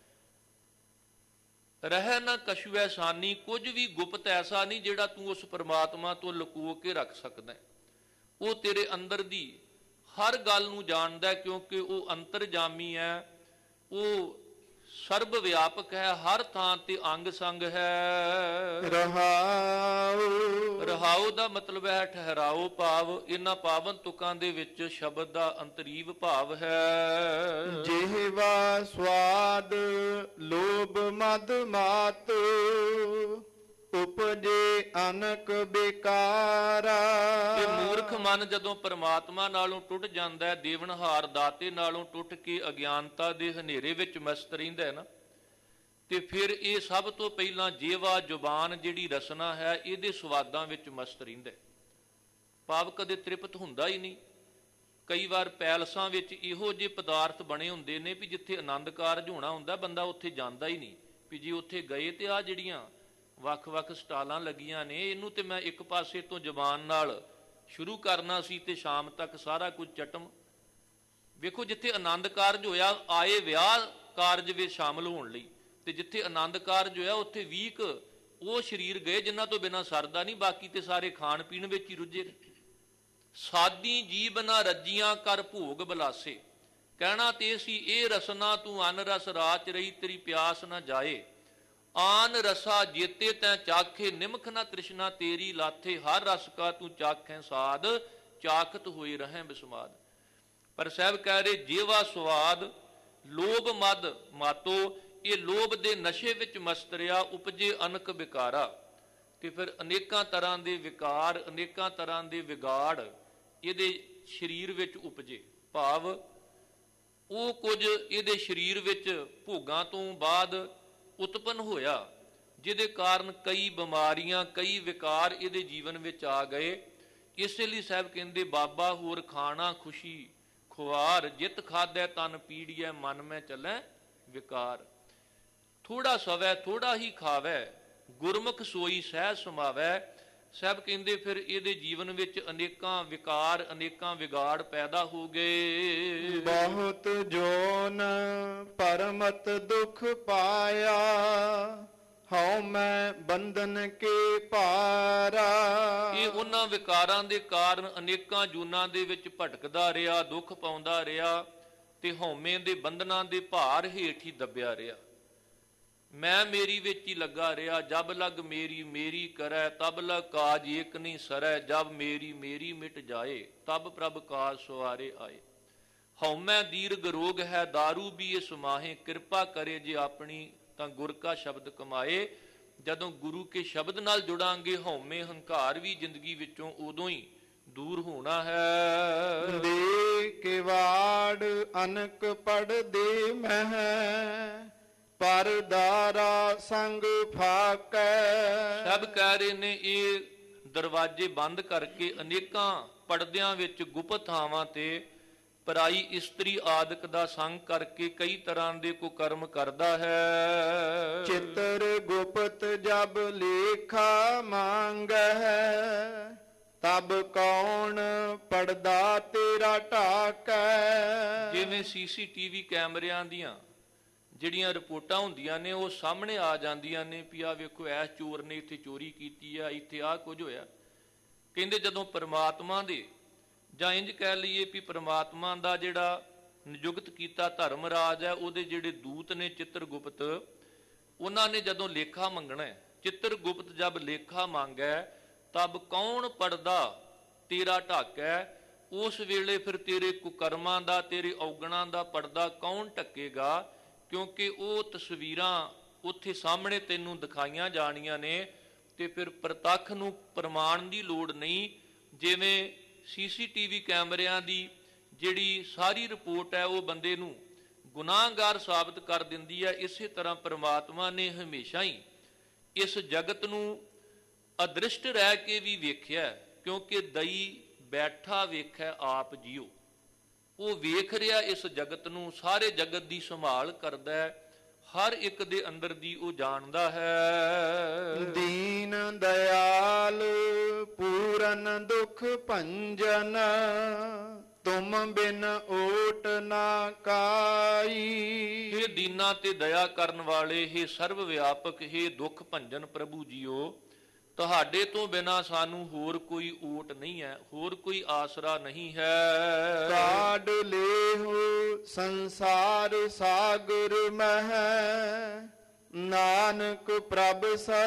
ਰਹਿ ਨਾ ਕਛੁਐ ਸਾਨੀ, ਕੁਝ ਵੀ ਗੁਪਤ ਐਸਾ ਨਹੀਂ ਜਿਹੜਾ ਤੂੰ ਉਸ ਪਰਮਾਤਮਾ ਤੋਂ ਲੁਕੋ ਕੇ ਰੱਖ ਸਕਦਾ। ਉਹ ਤੇਰੇ ਅੰਦਰ ਦੀ ਹਰ ਗੱਲ ਨੂੰ ਜਾਣਦਾ, ਕਿਉਂਕਿ ਉਹ ਅੰਤਰਜਾਮੀ ਹੈ, ਉਹ ਸਰਬ ਵਿਆਪਕ ਹੈ, ਹਰ ਥਾਂ ਤੇ ਅੰਗ ਸੰਗ ਹੈ। ਰਹਾਉ ਰਹਾਉ ਦਾ ਮਤਲਬ ਹੈ ਠਹਿਰਾਓ ਭਾਵ। ਇਹਨਾਂ ਪਾਵਨ ਤੁਕਾਂ ਦੇ ਵਿੱਚ ਸ਼ਬਦ ਦਾ ਅੰਤਰੀਵ ਭਾਵ ਹੈ। ਜਿਹਵਾ ਸਵਾਦ ਲੋਭ ਮਦ ਮਾਤ, ਉਪਜੇ ਅਨਕ ਬੇਕਾਰਾ। ਇਹ ਮੂਰਖ ਮਨ ਜਦੋਂ ਪਰਮਾਤਮਾ ਨਾਲੋਂ ਟੁੱਟ ਜਾਂਦਾ ਹੈ, ਦੇਵਨਹਾਰ ਦਾਤੇ ਨਾਲੋਂ ਟੁੱਟ ਕੇ ਅਗਿਆਨਤਾ ਦੇ ਹਨੇਰੇ ਵਿੱਚ ਮਸਤ ਰਹਿੰਦਾ ਹੈ ਨਾ, ਤੇ ਫਿਰ ਇਹ ਸਭ ਤੋਂ ਪਹਿਲਾਂ ਜੀਵਾ ਜ਼ੁਬਾਨ ਜਿਹੜੀ ਰਸਨਾ ਹੈ ਇਹਦੇ ਸਵਾਦਾਂ ਵਿੱਚ ਮਸਤ ਰਹਿੰਦਾ। ਭਾਵ ਕਦੇ ਤ੍ਰਿਪਤ ਹੁੰਦਾ ਹੀ ਨਹੀਂ। ਕਈ ਵਾਰ ਪੈਲਸਾਂ ਵਿੱਚ ਇਹੋ ਜਿਹੇ ਪਦਾਰਥ ਬਣੇ ਹੁੰਦੇ ਨੇ ਵੀ ਜਿੱਥੇ ਆਨੰਦ ਕਾਰਜ ਹੋਣਾ ਹੁੰਦਾ ਬੰਦਾ ਉੱਥੇ ਜਾਂਦਾ ਹੀ ਨਹੀਂ, ਵੀ ਜੇ ਉੱਥੇ ਗਏ ਤੇ ਆਹ ਜਿਹੜੀਆਂ ਵੱਖ-ਵੱਖ ਸਟਾਲਾਂ ਲੱਗੀਆਂ ਨੇ, ਇਹਨੂੰ ਤੇ ਮੈਂ ਇੱਕ ਪਾਸੇ ਤੋਂ ਜ਼ਬਾਨ ਨਾਲ ਸ਼ੁਰੂ ਕਰਨਾ ਸੀ ਤੇ ਸ਼ਾਮ ਤੱਕ ਸਾਰਾ ਕੁਝ ਚਟਮ। ਵੇਖੋ, ਜਿੱਥੇ ਆਨੰਦ ਕਾਰਜ ਹੋਇਆ ਆਏ ਵਿਆਹ ਕਾਰਜ ਵਿੱਚ ਸ਼ਾਮਲ ਹੋਣ ਲਈ, ਤੇ ਜਿੱਥੇ ਆਨੰਦ ਕਾਰਜ ਹੋਇਆ ਉੱਥੇ 20 ਉਹ ਸਰੀਰ ਗਏ ਜਿਨ੍ਹਾਂ ਤੋਂ ਬਿਨਾਂ ਸਰਦਾ ਨਹੀਂ, ਬਾਕੀ ਤੇ ਸਾਰੇ ਖਾਣ ਪੀਣ ਵਿੱਚ ਹੀ ਰੁੱਝੇ ਨੇ। ਸਾਦੀ ਜੀਬ ਨਾ ਰੱਜੀਆਂ ਕਰ ਭੋਗ ਬਲਾਸੇ, ਕਹਿਣਾ ਤੇ ਸੀ ਇਹ ਰਸਨਾ ਤੂੰ ਅਨ ਰਸ ਰਾਚ ਰਹੀ, ਤੇਰੀ ਪਿਆਸ ਨਾ ਜਾਏ। ਆਨ ਰਸਾ ਜੇਤੇ ਤੈਂ ਚਾਖੇ, ਨਿਮਖ ਨਾ ਤ੍ਰਿਸ਼ਨਾ ਤੇਰੀ ਲਾਥੇ। ਹਰ ਰਸ ਕਾ ਤੂੰ ਚਾਖੈ ਸਾਧ, ਚਾਖਤ ਹੋਏ ਰਹਿ ਬਿਸਮਾਦ। ਪਰ ਸਾਹਿਬ ਕਹਿ ਰਹੇ ਜੀਵਾ ਸਵਾਦ ਲੋਭ ਮਦ ਮਾਤੋ, ਇਹ ਲੋਭ ਦੇ ਨਸ਼ੇ ਵਿੱਚ ਮਸਤ ਰਿਹਾ, ਉਪਜੇ ਅਨਕ ਵਿਕਾਰਾ। ਤੇ ਫਿਰ ਅਨੇਕਾਂ ਤਰ੍ਹਾਂ ਦੇ ਵਿਕਾਰ, ਅਨੇਕਾਂ ਤਰ੍ਹਾਂ ਦੇ ਵਿਗਾੜ ਇਹਦੇ ਸਰੀਰ ਵਿੱਚ ਉਪਜੇ। ਭਾਵ ਉਹ ਕੁਝ ਇਹਦੇ ਸਰੀਰ ਵਿੱਚ ਭੋਗਾਂ ਤੋਂ ਬਾਅਦ ਉਤਪੰਨ ਹੋਇਆ, ਜਿਹਦੇ ਕਾਰਨ ਕਈ ਬਿਮਾਰੀਆਂ, ਕਈ ਵਿਕਾਰ ਇਹਦੇ ਜੀਵਨ ਵਿੱਚ ਆ ਗਏ। ਇਸੇ ਲਈ ਸਾਹਿਬ ਕਹਿੰਦੇ ਬਾਬਾ ਹੋਰ ਖਾਣਾ ਖੁਸ਼ੀ ਖੁਆਰ, ਜਿਤ ਖਾਧੈ ਤਨ ਪੀੜੀਐ, ਮਨ ਮੈਂ ਚੱਲੈ ਵਿਕਾਰ। ਥੋੜਾ ਸਵੈ ਥੋੜਾ ਹੀ ਖਾਵੈ, ਗੁਰਮੁਖ ਸੋਈ ਸਹਿ ਸਮਾਵੈ। ਸਾਹਿਬ ਕਹਿੰਦੇ ਫਿਰ ਇਹਦੇ ਜੀਵਨ ਵਿੱਚ ਅਨੇਕਾਂ ਵਿਕਾਰ, ਅਨੇਕਾਂ ਵਿਗਾੜ ਪੈਦਾ ਹੋ ਗਏ। ਬਹੁਤ ਜੋਨ ਪਰਮਤ ਦੁਖ ਪਾਇਆ, ਹਉ ਮੈਂ ਬੰਧਨ ਕੇ ਭਾਰਾ। ਇਹ ਉਹਨਾਂ ਵਿਕਾਰਾਂ ਦੇ ਕਾਰਨ ਅਨੇਕਾਂ ਜੂਨਾਂ ਦੇ ਵਿੱਚ ਭਟਕਦਾ ਰਿਹਾ, ਦੁੱਖ ਪਾਉਂਦਾ ਰਿਹਾ ਤੇ ਹਉਮੈ ਦੇ ਬੰਧਨਾਂ ਦੇ ਭਾਰ ਹੇਠ ਹੀ ਦੱਬਿਆ ਰਿਹਾ। ਮੈਂ ਮੇਰੀ ਵਿੱਚ ਹੀ ਲੱਗਾ ਰਿਹਾ। ਜਬ ਲਗ ਮੇਰੀ ਮੇਰੀ ਕਰੈ, ਤਬ ਲਗ ਕਾਜ ਏਕ ਨਹੀਂ ਸਰੈ। ਜਬ ਮੇਰੀ ਮੇਰੀ ਮਿਟ ਜਾਏ, ਤਬ ਪ੍ਰਭ ਕਾਜ ਸਵਾਰੇ ਆਏ। ਹਉਮੈ ਦੀਰਘ ਰੋਗ ਹੈ, ਦਾਰੂ ਵੀ ਇਸ ਮਾਹੇ। ਕਿਰਪਾ ਕਰੇ ਜੇ ਆਪਣੀ, ਤਾਂ ਗੁਰ ਕਾ ਸ਼ਬਦ ਕਮਾਏ। ਜਦੋਂ ਗੁਰੂ ਕੇ ਸ਼ਬਦ ਨਾਲ ਜੁੜਾਂਗੇ, ਹਉਮੈ ਹੰਕਾਰ ਵੀ ਜ਼ਿੰਦਗੀ ਵਿੱਚੋਂ ਉਦੋਂ ਹੀ ਦੂਰ ਹੋਣਾ ਹੈ। ਦੇ ਕਿਵਾੜ ਅਨਕ ਪੜਦੇ ਮਹਿ, ਪਰਦਾਰਾ ਸੰਗ ਫਾਕੈ। ਸਭ ਕਹਿ ਰਹੇ ਨੇ ਇਹ ਦਰਵਾਜ਼ੇ ਬੰਦ ਕਰਕੇ ਅਨੇਕਾਂ ਪਰਦਿਆਂ ਵਿੱਚ ਗੁਪਤ ਥਾਵਾਂ ਤੇ ਪਰਾਈ ਇਸਤਰੀ ਆਦਿਕ ਦਾ ਸੰਗ ਕਰਕੇ ਕਈ ਤਰ੍ਹਾਂ ਦੇ ਕੁਕਰਮ ਕਰਦਾ ਹੈ। ਚਿੱਤਰ ਗੁਪਤ ਜਬ ਲੇਖਾ ਮੰਗੈ, ਤਬ ਕੌਣ ਪੜਦਾ ਤੇਰਾ ਢਾਕੈ। ਜਿਵੇਂ ਸੀਸੀਟੀਵੀ ਕੈਮਰਿਆਂ ਦੀਆਂ ਜਿਹੜੀਆਂ ਰਿਪੋਰਟਾਂ ਹੁੰਦੀਆਂ ਨੇ ਉਹ ਸਾਹਮਣੇ ਆ ਜਾਂਦੀਆਂ ਨੇ ਵੀ ਆ ਵੇਖੋ ਐਸ ਚੋਰ ਨੇ ਇੱਥੇ ਚੋਰੀ ਕੀਤੀ ਆ, ਇੱਥੇ ਆਹ ਕੁਝ ਹੋਇਆ। ਕਹਿੰਦੇ ਜਦੋਂ ਪਰਮਾਤਮਾ ਦੇ, ਜਾਂ ਇੰਜ ਕਹਿ ਲਈਏ ਵੀ ਪਰਮਾਤਮਾ ਦਾ ਜਿਹੜਾ ਨਿਯੁਕਤ ਕੀਤਾ ਧਰਮ ਰਾਜ ਹੈ, ਉਹਦੇ ਜਿਹੜੇ ਦੂਤ ਨੇ ਚਿੱਤਰਗੁਪਤ, ਉਹਨਾਂ ਨੇ ਜਦੋਂ ਲੇਖਾ ਮੰਗਣਾ, ਚਿੱਤਰਗੁਪਤ ਜਬ ਲੇਖਾ ਮੰਗੈ ਤਬ ਕੌਣ ਪੜਦਾ ਤੇਰਾ ਢਾਕੈ। ਉਸ ਵੇਲੇ ਫਿਰ ਤੇਰੇ ਕੁਕਰਮਾਂ ਦਾ, ਤੇਰੇ ਔਗਣਾਂ ਦਾ ਪਰਦਾ ਕੌਣ ਢੱਕੇਗਾ, ਕਿਉਂਕਿ ਉਹ ਤਸਵੀਰਾਂ ਉੱਥੇ ਸਾਹਮਣੇ ਤੈਨੂੰ ਦਿਖਾਈਆਂ ਜਾਣੀਆਂ ਨੇ। ਤੇ ਫਿਰ ਪ੍ਰਤੱਖ ਨੂੰ ਪ੍ਰਮਾਣ ਦੀ ਲੋੜ ਨਹੀਂ। ਜਿਵੇਂ ਸੀਸੀਟੀਵੀ ਕੈਮਰਿਆਂ ਦੀ ਜਿਹੜੀ ਸਾਰੀ ਰਿਪੋਰਟ ਹੈ ਉਹ ਬੰਦੇ ਨੂੰ ਗੁਨਾਹਗਾਰ ਸਾਬਤ ਕਰ ਦਿੰਦੀ ਹੈ, ਇਸੇ ਤਰ੍ਹਾਂ ਪ੍ਰਮਾਤਮਾ ਨੇ ਹਮੇਸ਼ਾ ਹੀ ਇਸ ਜਗਤ ਨੂੰ ਅਦ੍ਰਿਸ਼ਟ ਰਹਿ ਕੇ ਵੀ ਵੇਖਿਆ, ਕਿਉਂਕਿ ਦਈ ਬੈਠਾ ਵੇਖੈ ਆਪ ਜੀਓ। ਉਹ ਵੇਖ ਰਿਹਾ ਇਸ ਜਗਤ ਨੂੰ, ਸਾਰੇ ਜਗਤ ਦੀ ਸੰਭਾਲ ਕਰਦਾ ਹੈ, ਹਰ ਇੱਕ ਦੇ ਅੰਦਰ ਦੀ ਉਹ ਜਾਣਦਾ ਹੈ। ਦੀਨ ਦਇਆਲ ਪੂਰਨ ਦੁਖ ਭੰਜਨ, ਤੁਮ ਬਿਨ ਓਟ ਨਾ ਕਾਈ। ਇਹ ਦੀਨਾਂ ਤੇ ਦਇਆ ਕਰਨ ਵਾਲੇ, ਇਹ ਸਰਵ ਵਿਆਪਕ, ਇਹ ਦੁੱਖ ਭੰਜਨ ਪ੍ਰਭੂ ਜੀਓ, ਤੁਹਾਡੇ ਤੋਂ ਬਿਨਾ ਸਾਨੂੰ ਹੋਰ ਕੋਈ ਓਟ ਨਹੀਂ ਹੈ, ਹੋਰ ਕੋਈ ਆਸਰਾ ਨਹੀਂ ਹੈ। ਕਾਢ ਲੇਹੁ ਸੰਸਾਰ ਸਾਗਰ ਮਹਿ, ਨਾਨਕ ਪ੍ਰਭ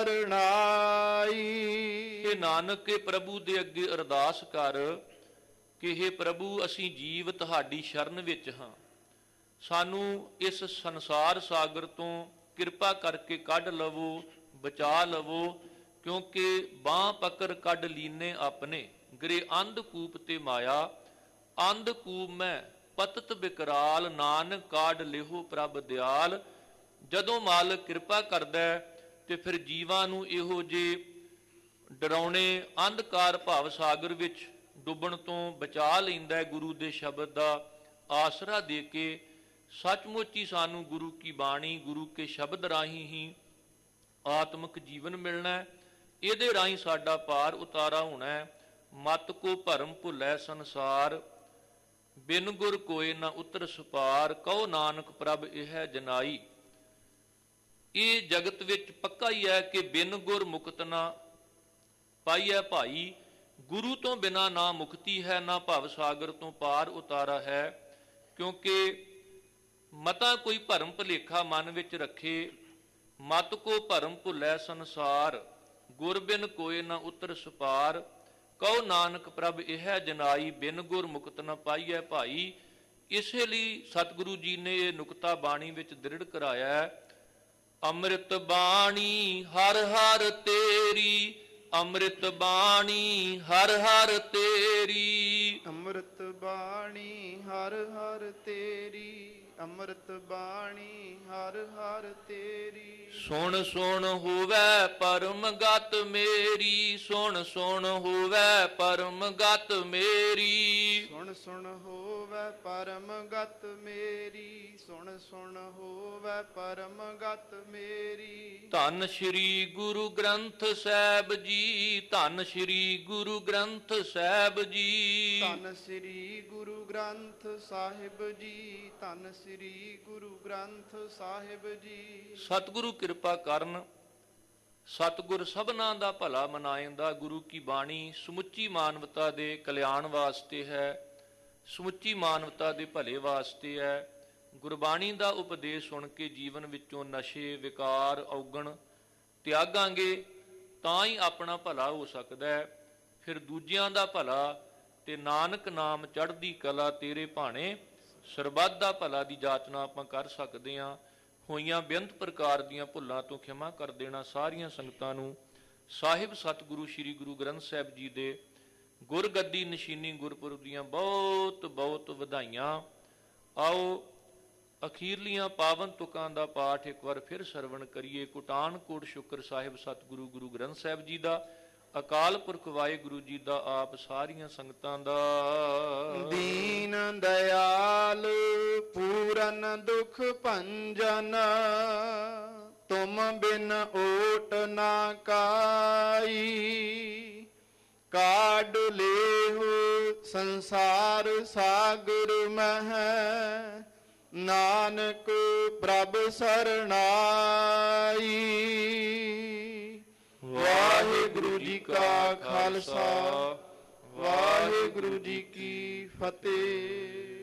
ਸਰਣਾਈ। ਇਹ ਨਾਨਕ ਕੇ ਪ੍ਰਭੂ ਦੇ ਅੱਗੇ ਅਰਦਾਸ ਕਰ ਕਿ हे ਪ੍ਰਭੂ, ਅਸੀਂ ਜੀਵ ਤੁਹਾਡੀ ਸ਼ਰਨ ਵਿੱਚ ਹਾਂ, ਸਾਨੂੰ ਇਸ ਸੰਸਾਰ ਸਾਗਰ ਤੋਂ ਕਿਰਪਾ ਕਰਕੇ ਕੱਢ ਲਵੋ, ਬਚਾ ਲਵੋ। ਕਿਉਂਕਿ ਬਾਂਹ ਪਕੜ ਕੱਢ ਲੀਨੇ ਆਪਣੇ, ਗਰੇ ਅੰਧ ਕੂਪ ਤੇ ਮਾਇਆ। ਅੰਧ ਕੂਪ ਮੈਂ ਪਤਤ ਬਿਕਰਾਲ, ਨਾਨਕ ਕਾਢ ਲਿਹੋ ਪ੍ਰਭ ਦਿਆਲ। ਜਦੋਂ ਮਾਲਕ ਕਿਰਪਾ ਕਰਦਾ ਤੇ ਫਿਰ ਜੀਵਾਂ ਨੂੰ ਇਹੋ ਜਿਹੇ ਡਰਾਉਣੇ ਅੰਧਕਾਰ ਭਾਵ ਸਾਗਰ ਵਿੱਚ ਡੁੱਬਣ ਤੋਂ ਬਚਾ ਲੈਂਦਾ ਹੈ, ਗੁਰੂ ਦੇ ਸ਼ਬਦ ਦਾ ਆਸਰਾ ਦੇ ਕੇ। ਸੱਚਮੁੱਚ ਹੀ ਸਾਨੂੰ ਗੁਰੂ ਕੀ ਬਾਣੀ, ਗੁਰੂ ਕੇ ਸ਼ਬਦ ਰਾਹੀਂ ਹੀ ਆਤਮਿਕ ਜੀਵਨ ਮਿਲਣਾ ਹੈ। ਇਹਦੇ ਰਾਹੀਂ ਸਾਡਾ ਪਾਰ ਉਤਾਰਾ ਹੋਣਾ ਹੈ। ਮਤ ਕੋ ਭਰਮ ਭੁੱਲੈ ਸੰਸਾਰ, ਬਿਨ ਗੁਰ ਕੋਇ ਨਾ ਉਤਰ ਸੁਪਾਰ, ਕਹੋ ਨਾਨਕ ਪ੍ਰਭ ਇਹ ਜਨਾਈ। ਇਹ ਜਗਤ ਵਿੱਚ ਪੱਕਾ ਹੀ ਹੈ ਕਿ ਬਿਨ ਗੁਰ ਮੁਕਤ ਨਾ ਪਾਈਐ ਭਾਈ। ਗੁਰੂ ਤੋਂ ਬਿਨਾ ਨਾ ਮੁਕਤੀ ਹੈ, ਨਾ ਭਵ ਸਾਗਰ ਤੋਂ ਪਾਰ ਉਤਾਰਾ ਹੈ। ਕਿਉਂਕਿ ਮਤਾ ਕੋਈ ਭਰਮ ਭੁਲੇਖਾ ਮਨ ਵਿੱਚ ਰੱਖੇ, ਮਤ ਕੋ ਭਰਮ ਭੁੱਲੈ ਸੰਸਾਰ, ਗੁਰ ਬਿਨ ਕੋਇ ਨਾ ਉਤਰ ਸੁਪਾਰ, ਕਹੋ ਨਾਨਕ ਪ੍ਰਭ ਇਹ ਜਨਾਈ, ਬਿਨ ਗੁਰ ਮੁਕਤ ਨਾ ਪਾਈਐ ਭਾਈ। ਇਸੇ ਲਈ ਸਤਿਗੁਰੂ ਜੀ ਨੇ ਇਹ ਨੁਕਤਾ ਬਾਣੀ ਵਿੱਚ ਦ੍ਰਿੜ ਕਰਾਇਆ ਹੈ। ਅੰਮ੍ਰਿਤ ਬਾਣੀ ਹਰ ਹਰ ਤੇਰੀ, ਅੰਮ੍ਰਿਤ ਬਾਣੀ ਹਰ ਹਰ ਤੇਰੀ, ਅੰਮ੍ਰਿਤ ਬਾਣੀ ਹਰ ਹਰ ਤੇਰੀ, ਅੰਮ੍ਰਿਤ ਬਾਣੀ ਹਰ ਹਰ ਤੇਰੀ। ਸੁਣ ਸੁਣ ਹੋਵੈ ਪਰਮ ਗਤ ਮੇਰੀ, ਸੁਣ ਸੁਣ ਹੋਵੈ ਪਰਮ ਗਤ ਮੇਰੀ, ਸੁਣ ਸੁਣ ਹੋਵੈ ਪਰਮ ਗਤ ਮੇਰੀ, ਸੁਣ ਸੁਣ ਹੋਵੈ ਪਰਮ ਗਤ ਮੇਰੀ। ਧੰਨ ਸ਼੍ਰੀ ਗੁਰੂ ਗ੍ਰੰਥ ਸਾਹਿਬ ਜੀ, ਧੰਨ ਸ਼੍ਰੀ ਗੁਰੂ ਗ੍ਰੰਥ ਸਾਹਿਬ ਜੀ, ਧੰਨ ਸ੍ਰੀ ਗੁਰੂ ਗ੍ਰੰਥ ਸਾਹਿਬ ਜੀ, ਧੰਨ ਸ੍ਰੀ ਗੁਰੂ ਗ੍ਰੰਥ ਸਾਹਿਬ ਜੀ। ਸਤਿਗੁਰੂ ਕਿਰਪਾ ਕਰਨ, ਸਤਿਗੁਰ ਸਭਨਾਂ ਦਾ ਭਲਾ ਮਨਾਇੰਦਾ। ਗੁਰੂ ਕੀ ਬਾਣੀ ਸਮੁੱਚੀ ਮਾਨਵਤਾ ਦੇ ਕਲਿਆਣ ਵਾਸਤੇ ਹੈ, ਸਮੁੱਚੀ ਮਾਨਵਤਾ ਦੇ ਭਲੇ ਵਾਸਤੇ ਹੈ। ਗੁਰਬਾਣੀ ਦਾ ਉਪਦੇਸ਼ ਸੁਣ ਕੇ ਜੀਵਨ ਵਿੱਚੋਂ ਨਸ਼ੇ, ਵਿਕਾਰ, ਔਗਣ ਤਿਆਗਾਂਗੇ ਤਾਂ ਹੀ ਆਪਣਾ ਭਲਾ ਹੋ ਸਕਦਾ ਹੈ, ਫਿਰ ਦੂਜਿਆਂ ਦਾ ਭਲਾ। ਤੇ ਨਾਨਕ ਨਾਮ ਚੜ੍ਹਦੀ ਕਲਾ ਤੇਰੇ ਭਾਣੇ, ਸਰਬੱਤ ਦਾ ਭਲਾ ਦੀ ਜਾਚਨਾ ਆਪਾਂ ਕਰ ਸਕਦੇ ਹਾਂ। ਹੋਈਆਂ ਬੇਅੰਤ ਪ੍ਰਕਾਰ ਦੀਆਂ ਭੁੱਲਾਂ ਤੋਂ ਖਿਮਾ ਕਰ ਦੇਣਾ ਸਾਰੀਆਂ ਸੰਗਤਾਂ ਨੂੰ। ਸਾਹਿਬ ਸਤਿਗੁਰੂ ਸ੍ਰੀ ਗੁਰੂ ਗ੍ਰੰਥ ਸਾਹਿਬ ਜੀ ਦੇ ਗੁਰਗੱਦੀ ਨਸ਼ੀਨੀ ਗੁਰਪੁਰਬ ਦੀਆਂ ਬਹੁਤ ਬਹੁਤ ਵਧਾਈਆਂ। ਆਓ ਅਖੀਰਲੀਆਂ ਪਾਵਨ ਤੁਕਾਂ ਦਾ ਪਾਠ ਇੱਕ ਵਾਰ ਫਿਰ ਸਰਵਣ ਕਰੀਏ। ਕੁਟਾਨ ਕੋਟ ਸ਼ੁਕਰ ਸਾਹਿਬ ਸਤਿਗੁਰੂ ਗੁਰੂ ਗ੍ਰੰਥ ਸਾਹਿਬ ਜੀ ਦਾ, ਅਕਾਲ ਪੁਰਖ ਵਾਹਿਗੁਰੂ ਜੀ ਦਾ, ਆਪ ਸਾਰੀਆਂ ਸੰਗਤਾਂ ਦਾ। ਦੀਨ ਦਇਆਲ ਪੂਰਨ ਦੁਖ ਭੰਜਨ, ਤੁਮ ਬਿਨ ਓਟ ਨਾ ਕਾਈ। ਕਾਢ ਲੇਹੁ ਸੰਸਾਰ ਸਾਗਰ ਮਹਿ, ਨਾਨਕ ਪ੍ਰਭ ਸਰਣਾਈ। ਵਾਹਿਗੁਰੂ ਜੀ ਕਾ ਖਾਲਸਾ, ਵਾਹਿਗੁਰੂ ਜੀ ਕੀ ਫਤਿਹ।